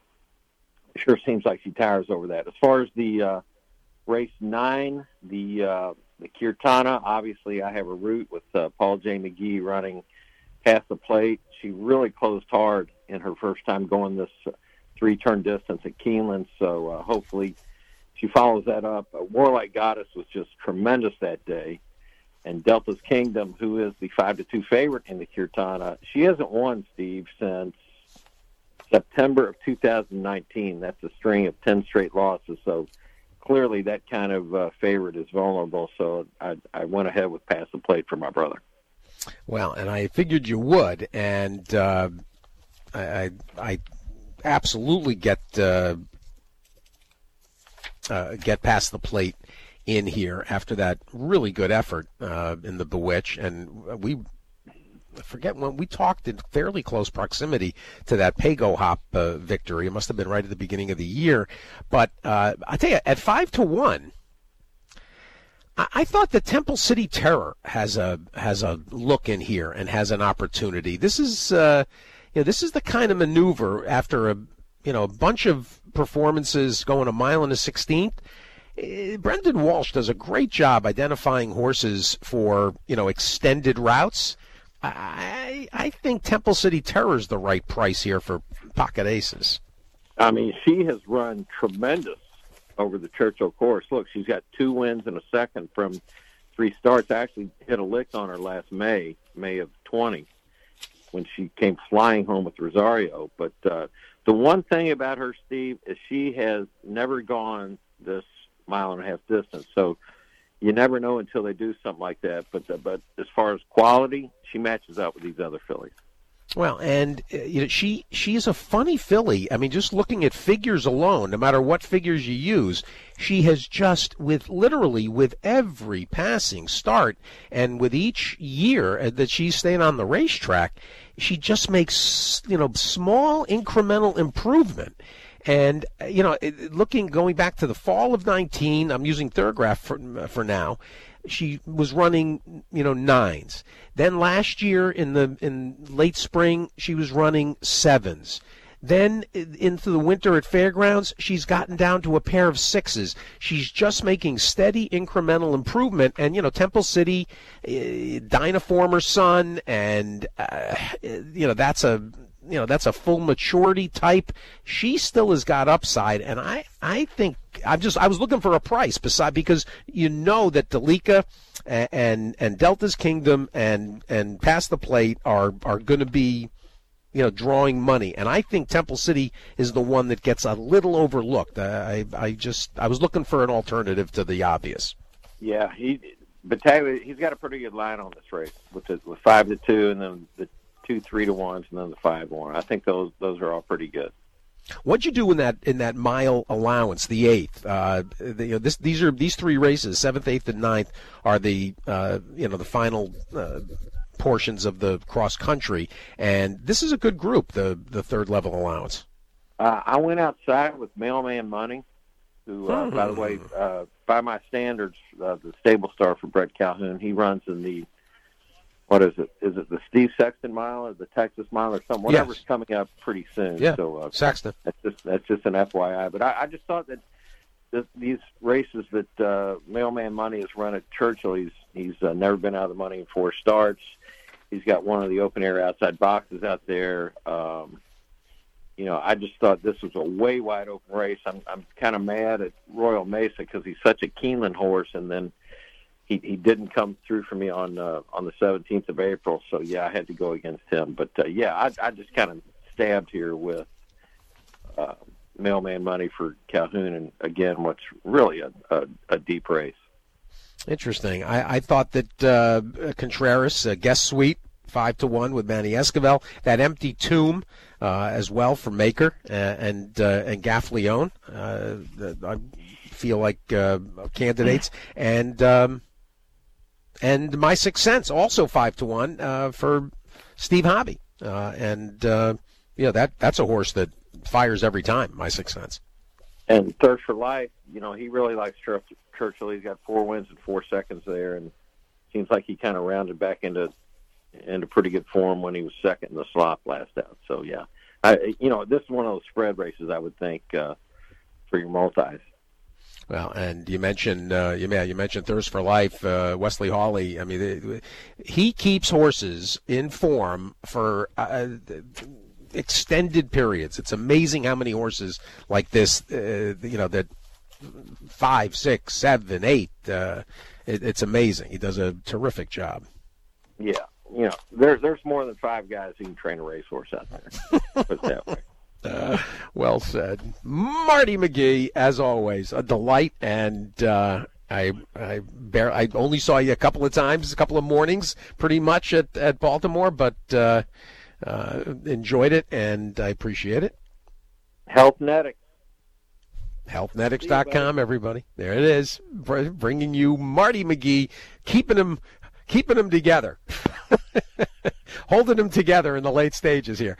it sure seems like she towers over that. As far as the uh, race nine, the uh, the Kirtana, obviously I have a route with uh, Paul J. McGee running past the plate. She really closed hard in her first time going this uh, three-turn distance at Keeneland, so uh, hopefully she follows that up. Uh, Warlike Goddess was just tremendous that day, And Delta's Kingdom, who is the five to two favorite in the Kirtana, she hasn't won, Steve, since September of two thousand nineteen. That's a string of ten straight losses. So clearly that kind of uh, favorite is vulnerable. So I, I went ahead with Pass the Plate for my brother. Well, and I figured you would, and uh, I, I, I absolutely get uh, uh, get Past the Plate in here after that really good effort uh, in the Bewitch, and we I forget when we talked in fairly close proximity to that Pago Hop uh, victory. It must have been right at the beginning of the year, but uh, I tell you, at five to one, I, I thought the Temple City Terror has a has a look in here and has an opportunity. This is uh, you know this is the kind of maneuver after a you know a bunch of performances going a mile and a sixteenth. Brendan Walsh does a great job identifying horses for, you know, extended routes. I I think Temple City Terror is the right price here for pocket aces. I mean, she has run tremendous over the Churchill course. Look, she's got two wins and a second from three starts. I actually hit a lick on her last May, May of twenty, when she came flying home with Rosario. But uh, the one thing about her, Steve, is she has never gone this mile and a half distance, so you never know until they do something like that. But uh, but as far as quality, she matches up with these other fillies. Well, and uh, you know she she is a funny filly. I mean, just looking at figures alone, no matter what figures you use, she has just with literally with every passing start and with each year that she's staying on the racetrack, she just makes you know small incremental improvement. And, you know, looking, going back to the fall of nineteen, I'm using Thurgraph for, for now, she was running, you know, nines. Then last year in the in late spring, she was running sevens. Then into the winter at Fairgrounds, she's gotten down to a pair of sixes. She's just making steady incremental improvement. And, you know, Temple City, uh, Dynaformer Son, and, uh, you know, that's a... You know, that's a full maturity type. She still has got upside, and I, I think I'm just I was looking for a price beside because you know that Delica and and, and Delta's Kingdom and and Past the Plate are are going to be, you know, drawing money, and I think Temple City is the one that gets a little overlooked. I I just I was looking for an alternative to the obvious. Yeah, he Battaglia, he's got a pretty good line on this race with the, with five to two, and then the two three to ones, and then the five one. I think those those are all pretty good. What'd you do in that in that mile allowance, the eighth? Uh, the, you know, this, these are these three races, seventh, eighth, and ninth, are the uh, you know the final uh, portions of the cross country, and this is a good group. The the third level allowance. Uh, I went outside with Mailman Money, who, uh, hmm. by the way, uh, by my standards, uh, the stable star for Brett Calhoun. He runs in the What is it? Is it the Steve Sexton Mile or the Texas Mile or something? Whatever's yes. coming up pretty soon. Yeah, so, uh, Sexton. That's just that's just an F Y I. But I, I just thought that this, these races that uh, Mailman Money has run at Churchill, he's he's uh, never been out of the money in four starts. He's got one of the open air outside boxes out there. Um, you know, I just thought this was a way wide open race. I'm I'm kind of mad at Royal Mesa because he's such a Keeneland horse, and then He he didn't come through for me on uh, on the seventeenth of April, so yeah, I had to go against him. But uh, yeah, I I just kind of stabbed here with uh, Mailman Money for Calhoun, and again, what's really a a, a deep race. Interesting. I, I thought that uh, Contreras, uh, Guest Suite, five to one with Manny Esquivel, that Empty Tomb uh, as well for Maker uh, and uh, and Gaff Leone. Uh, I feel like uh, candidates and. Um, And My Sixth Sense, also five to one uh, for Steve Hobby, uh, and uh, you know that that's a horse that fires every time. My Sixth Sense. And Thirst for Life, you know, he really likes Churchill. He's got four wins and four seconds there, and seems like he kind of rounded back into into pretty good form when he was second in the slop last out. So yeah, I you know this is one of those spread races I would think uh, for your multis. Well, and you mentioned uh, you, you mentioned Thirst for Life, uh, Wesley Hawley. I mean, it, he keeps horses in form for uh, extended periods. It's amazing how many horses like this, uh, you know, that five, six, seven, eight. Uh, it, it's amazing. He does a terrific job. Yeah, you know, there, there's more than five guys who can train a racehorse out there. Put it that way. Uh, well said. Marty McGee, as always, a delight, and uh, I I, bear, I only saw you a couple of times, a couple of mornings, pretty much at, at Baltimore, but uh, uh, enjoyed it, and I appreciate it. Healthnetics. Healthnetics dot com, everybody. There it is, bringing you Marty McGee, keeping him, keeping him together. Holding them together in the late stages here.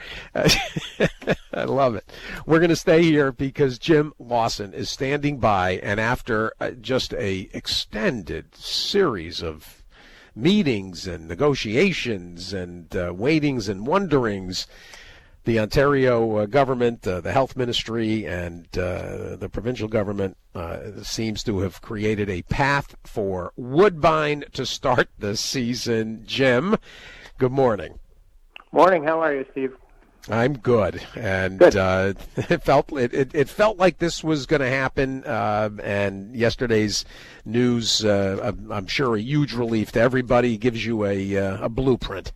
I love it. We're going to stay here because Jim Lawson is standing by, and after just a extended series of meetings and negotiations and uh, waitings and wonderings, the Ontario uh, government, uh, the health ministry, and uh, the provincial government uh, seems to have created a path for Woodbine to start the season. Jim, good morning. Morning. How are you, Steve? I'm good, and good. Uh, it felt it, it, it felt like this was going to happen. Uh, and yesterday's news, uh, I'm sure, a huge relief to everybody. Gives you a uh, a blueprint.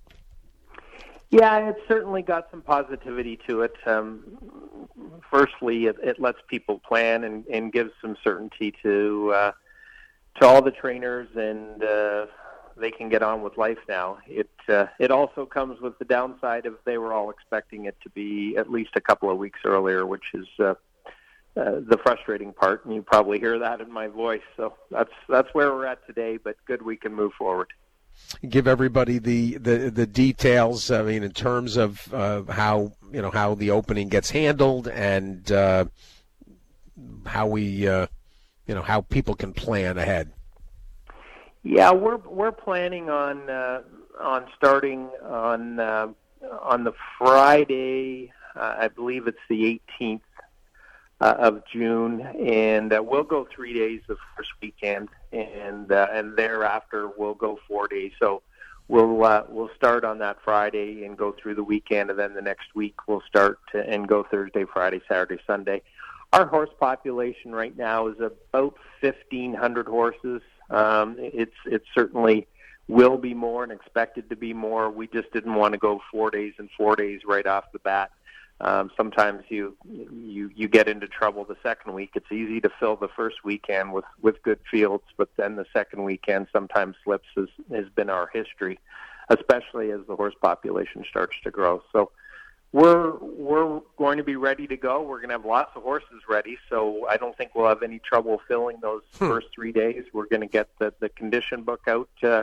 Yeah, it certainly got some positivity to it. Um, firstly, it, it lets people plan and, and gives some certainty to uh, to all the trainers, and uh, they can get on with life now. It uh, it also comes with the downside of they were all expecting it to be at least a couple of weeks earlier, which is uh, uh, the frustrating part, and you probably hear that in my voice. So that's that's where we're at today, but good we can move forward. Give everybody the, the, the details. I mean, in terms of uh, how you know how the opening gets handled and uh, how we uh, you know how people can plan ahead. Yeah, we're we're planning on uh, on starting on uh, on the Friday. Uh, I believe it's the eighteenth uh, of June, and uh, we'll go three days the first weekend, and uh, and thereafter we'll go four days. So we'll uh, we'll start on that Friday and go through the weekend, and then the next week we'll start to, and go Thursday, Friday, Saturday, Sunday. Our horse population right now is about fifteen hundred horses. Um, it's it certainly will be more and expected to be more. We just didn't want to go four days and four days right off the bat. Um, sometimes you you you get into trouble the second week. It's easy to fill the first weekend with, with good fields, but then the second weekend sometimes slips. Has has been our history, especially as the horse population starts to grow. So we're we're going to be ready to go. We're going to have lots of horses ready, so I don't think we'll have any trouble filling those hmm. first three days. We're going to get the, the condition book out. Uh,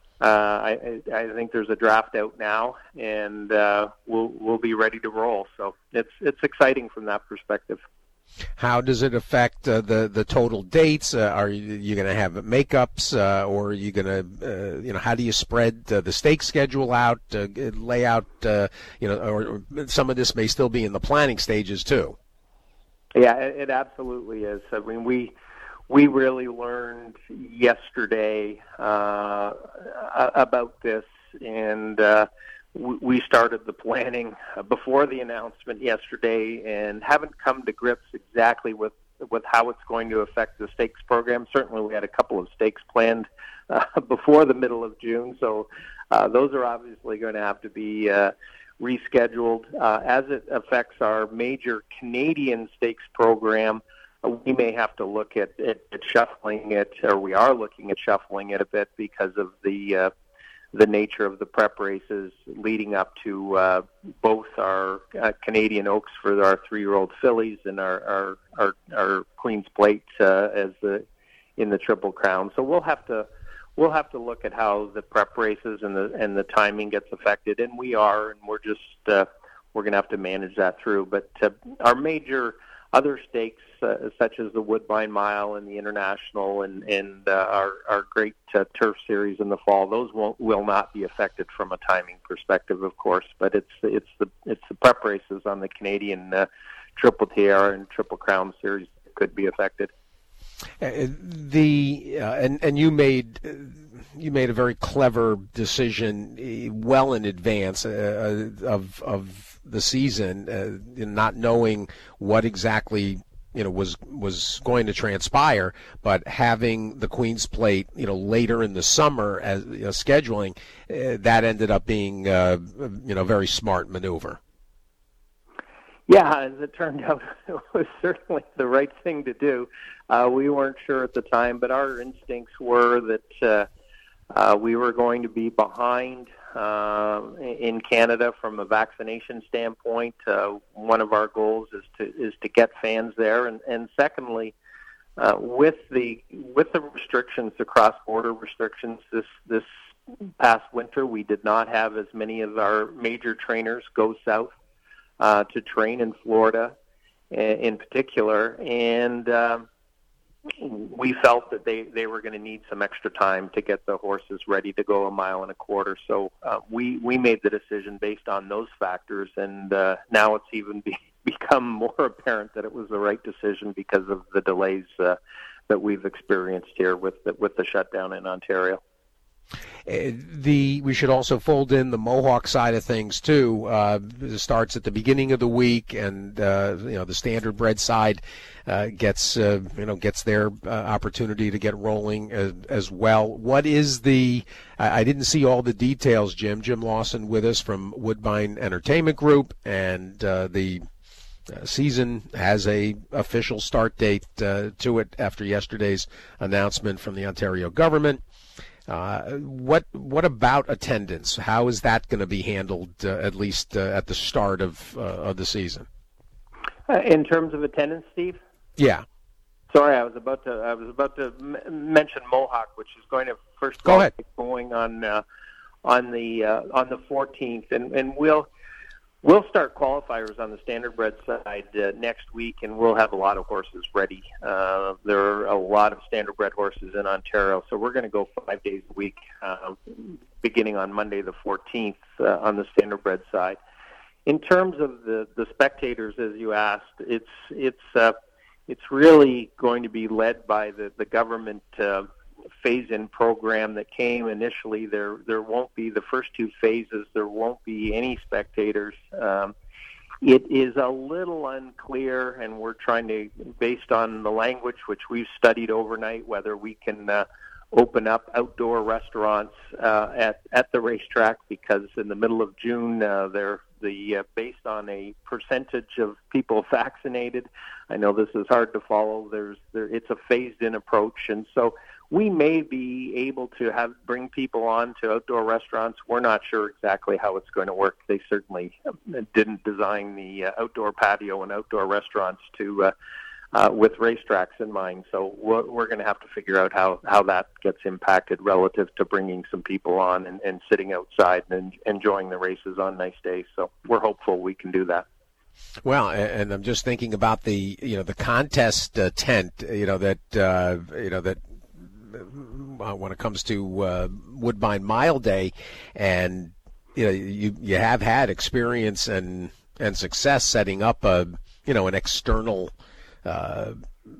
uh, I, I think there's a draft out now, and uh, we'll we'll be ready to roll. So it's it's exciting from that perspective. How does it affect uh, the the total dates? Uh, are you, you going to have makeups, uh, or are you going to, uh, you know, how do you spread uh, the stake schedule out, uh, lay out, uh, you know, or, or some of this may still be in the planning stages too? Yeah, it, it absolutely is. I mean, we we really learned yesterday uh, about this, and uh, we started the planning before the announcement yesterday and haven't come to grips exactly with, with how it's going to affect the stakes program. Certainly we had a couple of stakes planned uh, before the middle of June, so uh, those are obviously going to have to be uh, rescheduled. Uh, as it affects our major Canadian stakes program, uh, we may have to look at, at, at shuffling it, or we are looking at shuffling it a bit because of the uh, the nature of the prep races leading up to uh, both our uh, Canadian Oaks for our three-year-old fillies and our our, our, our Queen's Plate uh, as the in the Triple Crown. So we'll have to we'll have to look at how the prep races and the and the timing gets affected, and we are, and we're just uh, we're going to have to manage that through. But uh, our major other stakes, uh, such as the Woodbine Mile and the International and, and uh, our, our great uh, turf series in the fall, those won't, will not be affected from a timing perspective, of course. But it's it's the it's the prep races on the Canadian uh, Triple Tiara and Triple Crown series that could be affected. Uh, the uh, and and you made uh, you made a very clever decision uh, well in advance uh, of of the season, uh, in not knowing what exactly you know, was was going to transpire, but having the Queen's Plate, you know, later in the summer as you know, scheduling, uh, that ended up being, uh, you know, a very smart maneuver. Yeah, as it turned out, it was certainly the right thing to do. Uh, we weren't sure at the time, but our instincts were that uh, uh, we were going to be behind uh, in Canada from a vaccination standpoint. Uh, one of our goals is to is to get fans there, and, and secondly, uh, with the with the restrictions, the cross-border restrictions this this past winter, we did not have as many of our major trainers go south Uh, to train in Florida in particular, and um, we felt that they, they were going to need some extra time to get the horses ready to go a mile and a quarter. So uh, we, we made the decision based on those factors, and uh, now it's even be, become more apparent that it was the right decision because of the delays uh, that we've experienced here with the, with the shutdown in Ontario. The we should also fold in the Mohawk side of things too. Uh, it starts at the beginning of the week, and uh, you know the standard bred side uh, gets uh, you know gets their uh, opportunity to get rolling as, as well. What is the? I, I didn't see all the details, Jim. Jim Lawson with us from Woodbine Entertainment Group, and uh, the Uh, season has a official start date uh, to it after yesterday's announcement from the Ontario government. Uh, what what about attendance? How is that going to be handled, uh, at least uh, at the start of uh, of the season? Uh, in terms of attendance, Steve? Yeah. Sorry, I was about to I was about to m- mention Mohawk, which is going to first go ahead going on uh, on the uh, on the fourteenth, and and we'll. We'll start qualifiers on the standardbred side uh, next week, and we'll have a lot of horses ready. Uh, there are a lot of standardbred horses in Ontario, so we're going to go five days a week, uh, beginning on Monday the fourteenth uh, on the standardbred side. In terms of the, the spectators, as you asked, it's it's uh, it's really going to be led by the the government uh, phase-in program that came initially. There there won't be the first two phases. There won't be any spectators. Um, it is a little unclear, and we're trying to, based on the language which we've studied overnight, whether we can uh, open up outdoor restaurants uh, at at the racetrack, because in the middle of June, uh, they're the uh, based on a percentage of people vaccinated. I know this is hard to follow. There's there, it's a phased-in approach, and so we may be able to have bring people on to outdoor restaurants. We're not sure exactly how it's going to work. They certainly didn't design the uh, outdoor patio and outdoor restaurants to uh, uh, with racetracks in mind. So we're, we're going to have to figure out how, how that gets impacted relative to bringing some people on and, and sitting outside and enjoying the races on nice days. So we're hopeful we can do that. Well, and I'm just thinking about the you know the contest uh, tent. You know that uh, you know that. When it comes to uh, Woodbine Mile Day, and you know you you have had experience and and success setting up a you know an external uh,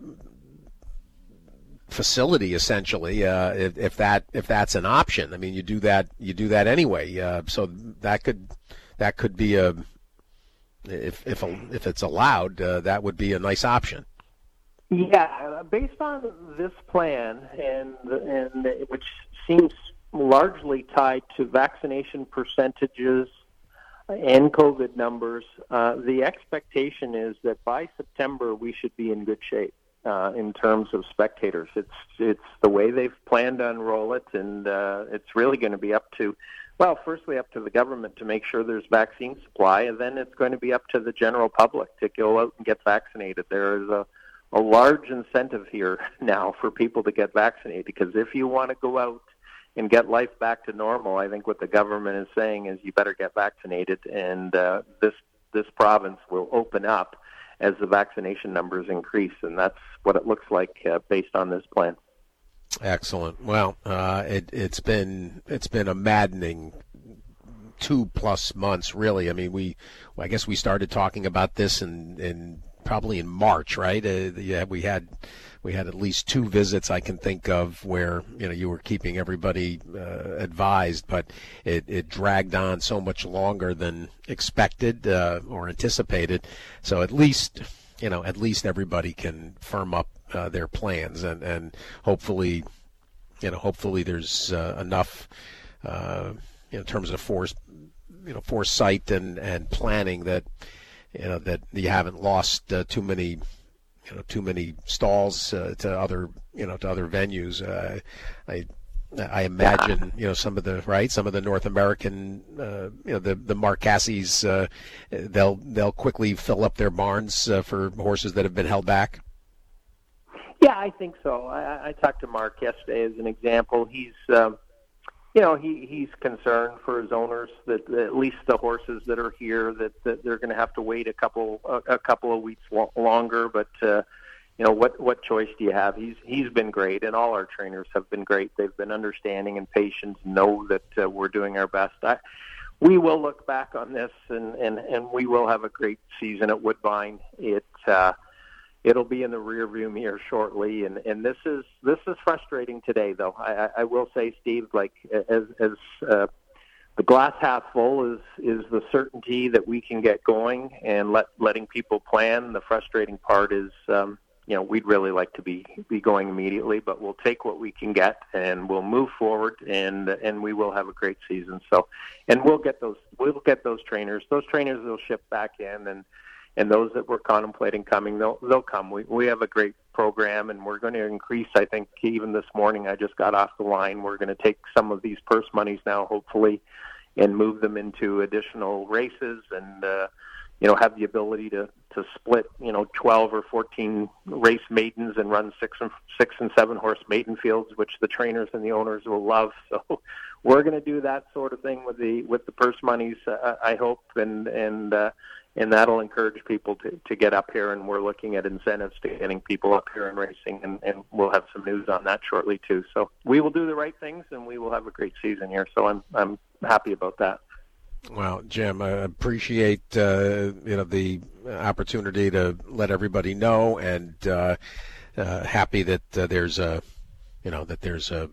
facility essentially. Uh, if, if that if that's an option, I mean you do that you do that anyway. Uh, so that could that could be a if if if it's allowed, uh, that would be a nice option. Yeah, based on this plan, and and which seems largely tied to vaccination percentages and COVID numbers, uh, the expectation is that by September we should be in good shape uh, in terms of spectators. It's it's the way they've planned to unroll it, and uh, it's really going to be up to, well, firstly up to the government to make sure there's vaccine supply, and then it's going to be up to the general public to go out and get vaccinated. There is a a large incentive here now for people to get vaccinated, because if you want to go out and get life back to normal, I think what the government is saying is you better get vaccinated, and uh, this this province will open up as the vaccination numbers increase, and that's what it looks like uh, based on this plan. Excellent. Well, uh, it, it's been it's been a maddening two plus months, really. I mean, we I guess we started talking about this in in. probably in March, right? Uh, yeah, we had we had at least two visits I can think of where you know you were keeping everybody uh, advised, but it, it dragged on so much longer than expected uh, or anticipated. So at least you know, at least everybody can firm up uh, their plans, and, and hopefully, you know, hopefully there's uh, enough uh, in terms of force, you know, foresight and, and planning that, you know, that you haven't lost uh, too many, you know, too many stalls uh, to other, you know, to other venues. Uh, I. I imagine, you know, some of the right, some of the North American, uh, you know, the the Marcassis, uh, they'll they'll quickly fill up their barns uh, for horses that have been held back. Yeah, I think so. I, I talked to Mark yesterday as an example. He's, um, you know, he he's concerned for his owners that, that at least the horses that are here that, that they're going to have to wait a couple a, a couple of weeks lo- longer, but. Uh, You know, what what choice do you have? He's he's been great, and all our trainers have been great. They've been understanding and patient, know that uh, we're doing our best. I, we will look back on this, and, and, and we will have a great season at Woodbine. It uh, it'll be in the rearview mirror shortly, and, and this is this is frustrating today, though. I, I will say, Steve, like as as uh, the glass half full is is the certainty that we can get going and let letting people plan. The frustrating part is. Um, You know, we'd really like to be, be going immediately, but we'll take what we can get and we'll move forward, and and we will have a great season. So, and we'll get those we'll get those trainers. Those trainers will ship back in, and and those that were contemplating coming, they'll they'll come. We we have a great program, and we're going to increase. I think even this morning I just got off the line. We're going to take some of these purse monies now, hopefully, and move them into additional races and. Uh, you know, have the ability to, to split, you know, twelve or fourteen race maidens and run six and six and seven horse maiden fields, which the trainers and the owners will love. So we're going to do that sort of thing with the, with the purse monies, uh, I hope. And, and, uh, and that'll encourage people to, to get up here. And we're looking at incentives to getting people up here and racing. And, and we'll have some news on that shortly too. So we will do the right things and we will have a great season here. So I'm, I'm happy about that. Well, Jim, I appreciate uh, you know the opportunity to let everybody know, and uh, uh, happy that uh, there's a you know that there's a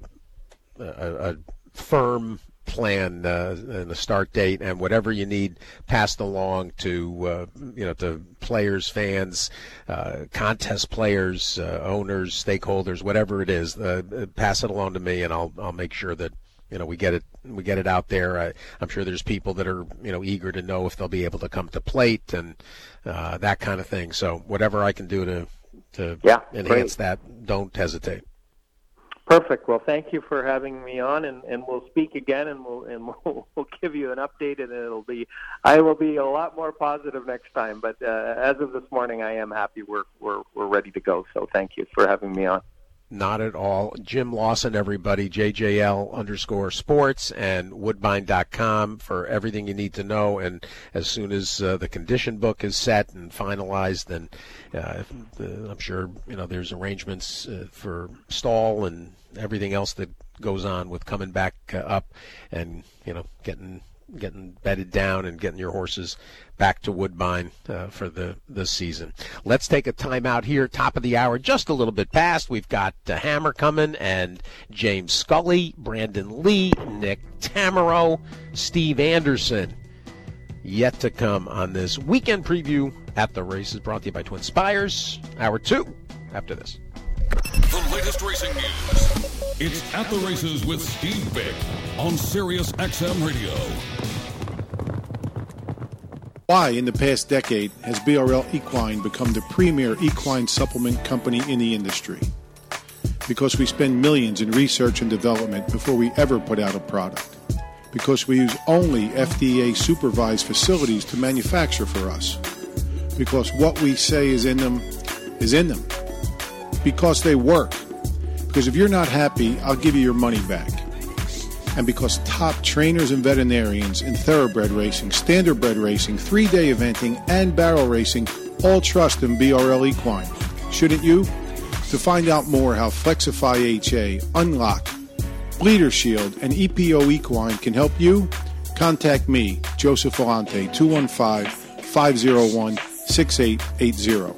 a, a firm plan uh, and a start date, and whatever you need passed along to uh, you know to players, fans, uh, contest players, uh, owners, stakeholders, whatever it is, uh, pass it along to me, and I'll I'll make sure that. You know, we get it. We get it out there. I, I'm sure there's people that are, you know, eager to know if they'll be able to come to plate and uh, that kind of thing. So whatever I can do to to yeah, enhance great. that, don't hesitate. Perfect. Well, thank you for having me on, and, and we'll speak again, and we'll and we'll, we'll give you an update, and it'll be I will be a lot more positive next time. But uh, as of this morning, I am happy we're we're we're ready to go. So thank you for having me on. Not at all. Jim Lawson, everybody, J J L underscore sports and woodbine dot com for everything you need to know. And as soon as uh, the condition book is set and finalized, then uh, uh, I'm sure, you know, there's arrangements uh, for stall and everything else that goes on with coming back uh, up and, you know, getting getting bedded down and getting your horses back to Woodbine uh, for the, the season. Let's take a time out here, top of the hour, just a little bit past. We've got uh, Hammer coming and James Scully, Brandon Lee, Nick Tamero, Steve Anderson. Yet to come on this weekend preview at the races, brought to you by Twin Spires. Hour two after this. The latest racing news. It's At the Races with Steve Bick on Sirius X M Radio. Why, in the past decade, has B R L Equine become the premier equine supplement company in the industry? Because we spend millions in research and development before we ever put out a product. Because we use only F D A-supervised facilities to manufacture for us. Because what we say is in them is in them. Because they work. Because if you're not happy, I'll give you your money back. And because top trainers and veterinarians in thoroughbred racing, standardbred racing, three-day eventing, and barrel racing all trust in B R L Equine. Shouldn't you? To find out more how Flexify H A, Unlock, Bleeder Shield, and E P O Equine can help you, contact me, Joseph Volante, two one five, five oh one, six eight eight zero.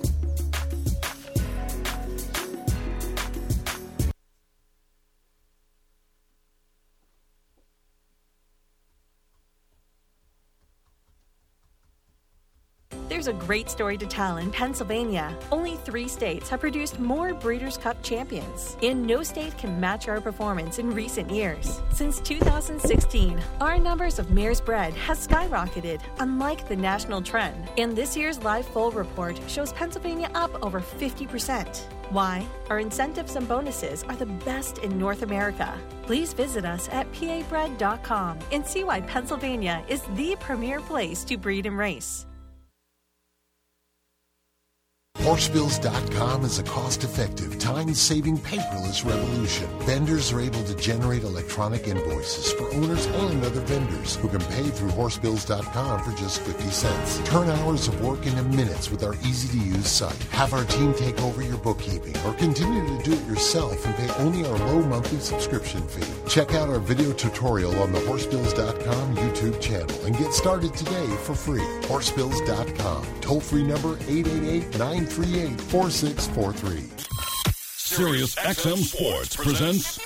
There's a great story to tell in Pennsylvania. Only three states have produced more Breeders' Cup champions, and no state can match our performance in recent years. Since two thousand sixteen, our numbers of mares bred has skyrocketed, unlike the national trend, and this year's Live Foal report shows Pennsylvania up over fifty percent. Why? Our incentives and bonuses are the best in North America. Please visit us at P A bred dot com and see why Pennsylvania is the premier place to breed and race. Horsebills dot com is a cost-effective, time-saving, paperless revolution. Vendors are able to generate electronic invoices for owners and other vendors who can pay through Horsebills dot com for just fifty cents. Turn hours of work into minutes with our easy-to-use site. Have our team take over your bookkeeping or continue to do it yourself and pay only our low monthly subscription fee. Check out our video tutorial on the Horsebills dot com YouTube channel and get started today for free. Horsebills dot com. Toll-free number eight eight eight, nine three eight, four six four three. Sirius X M Sports presents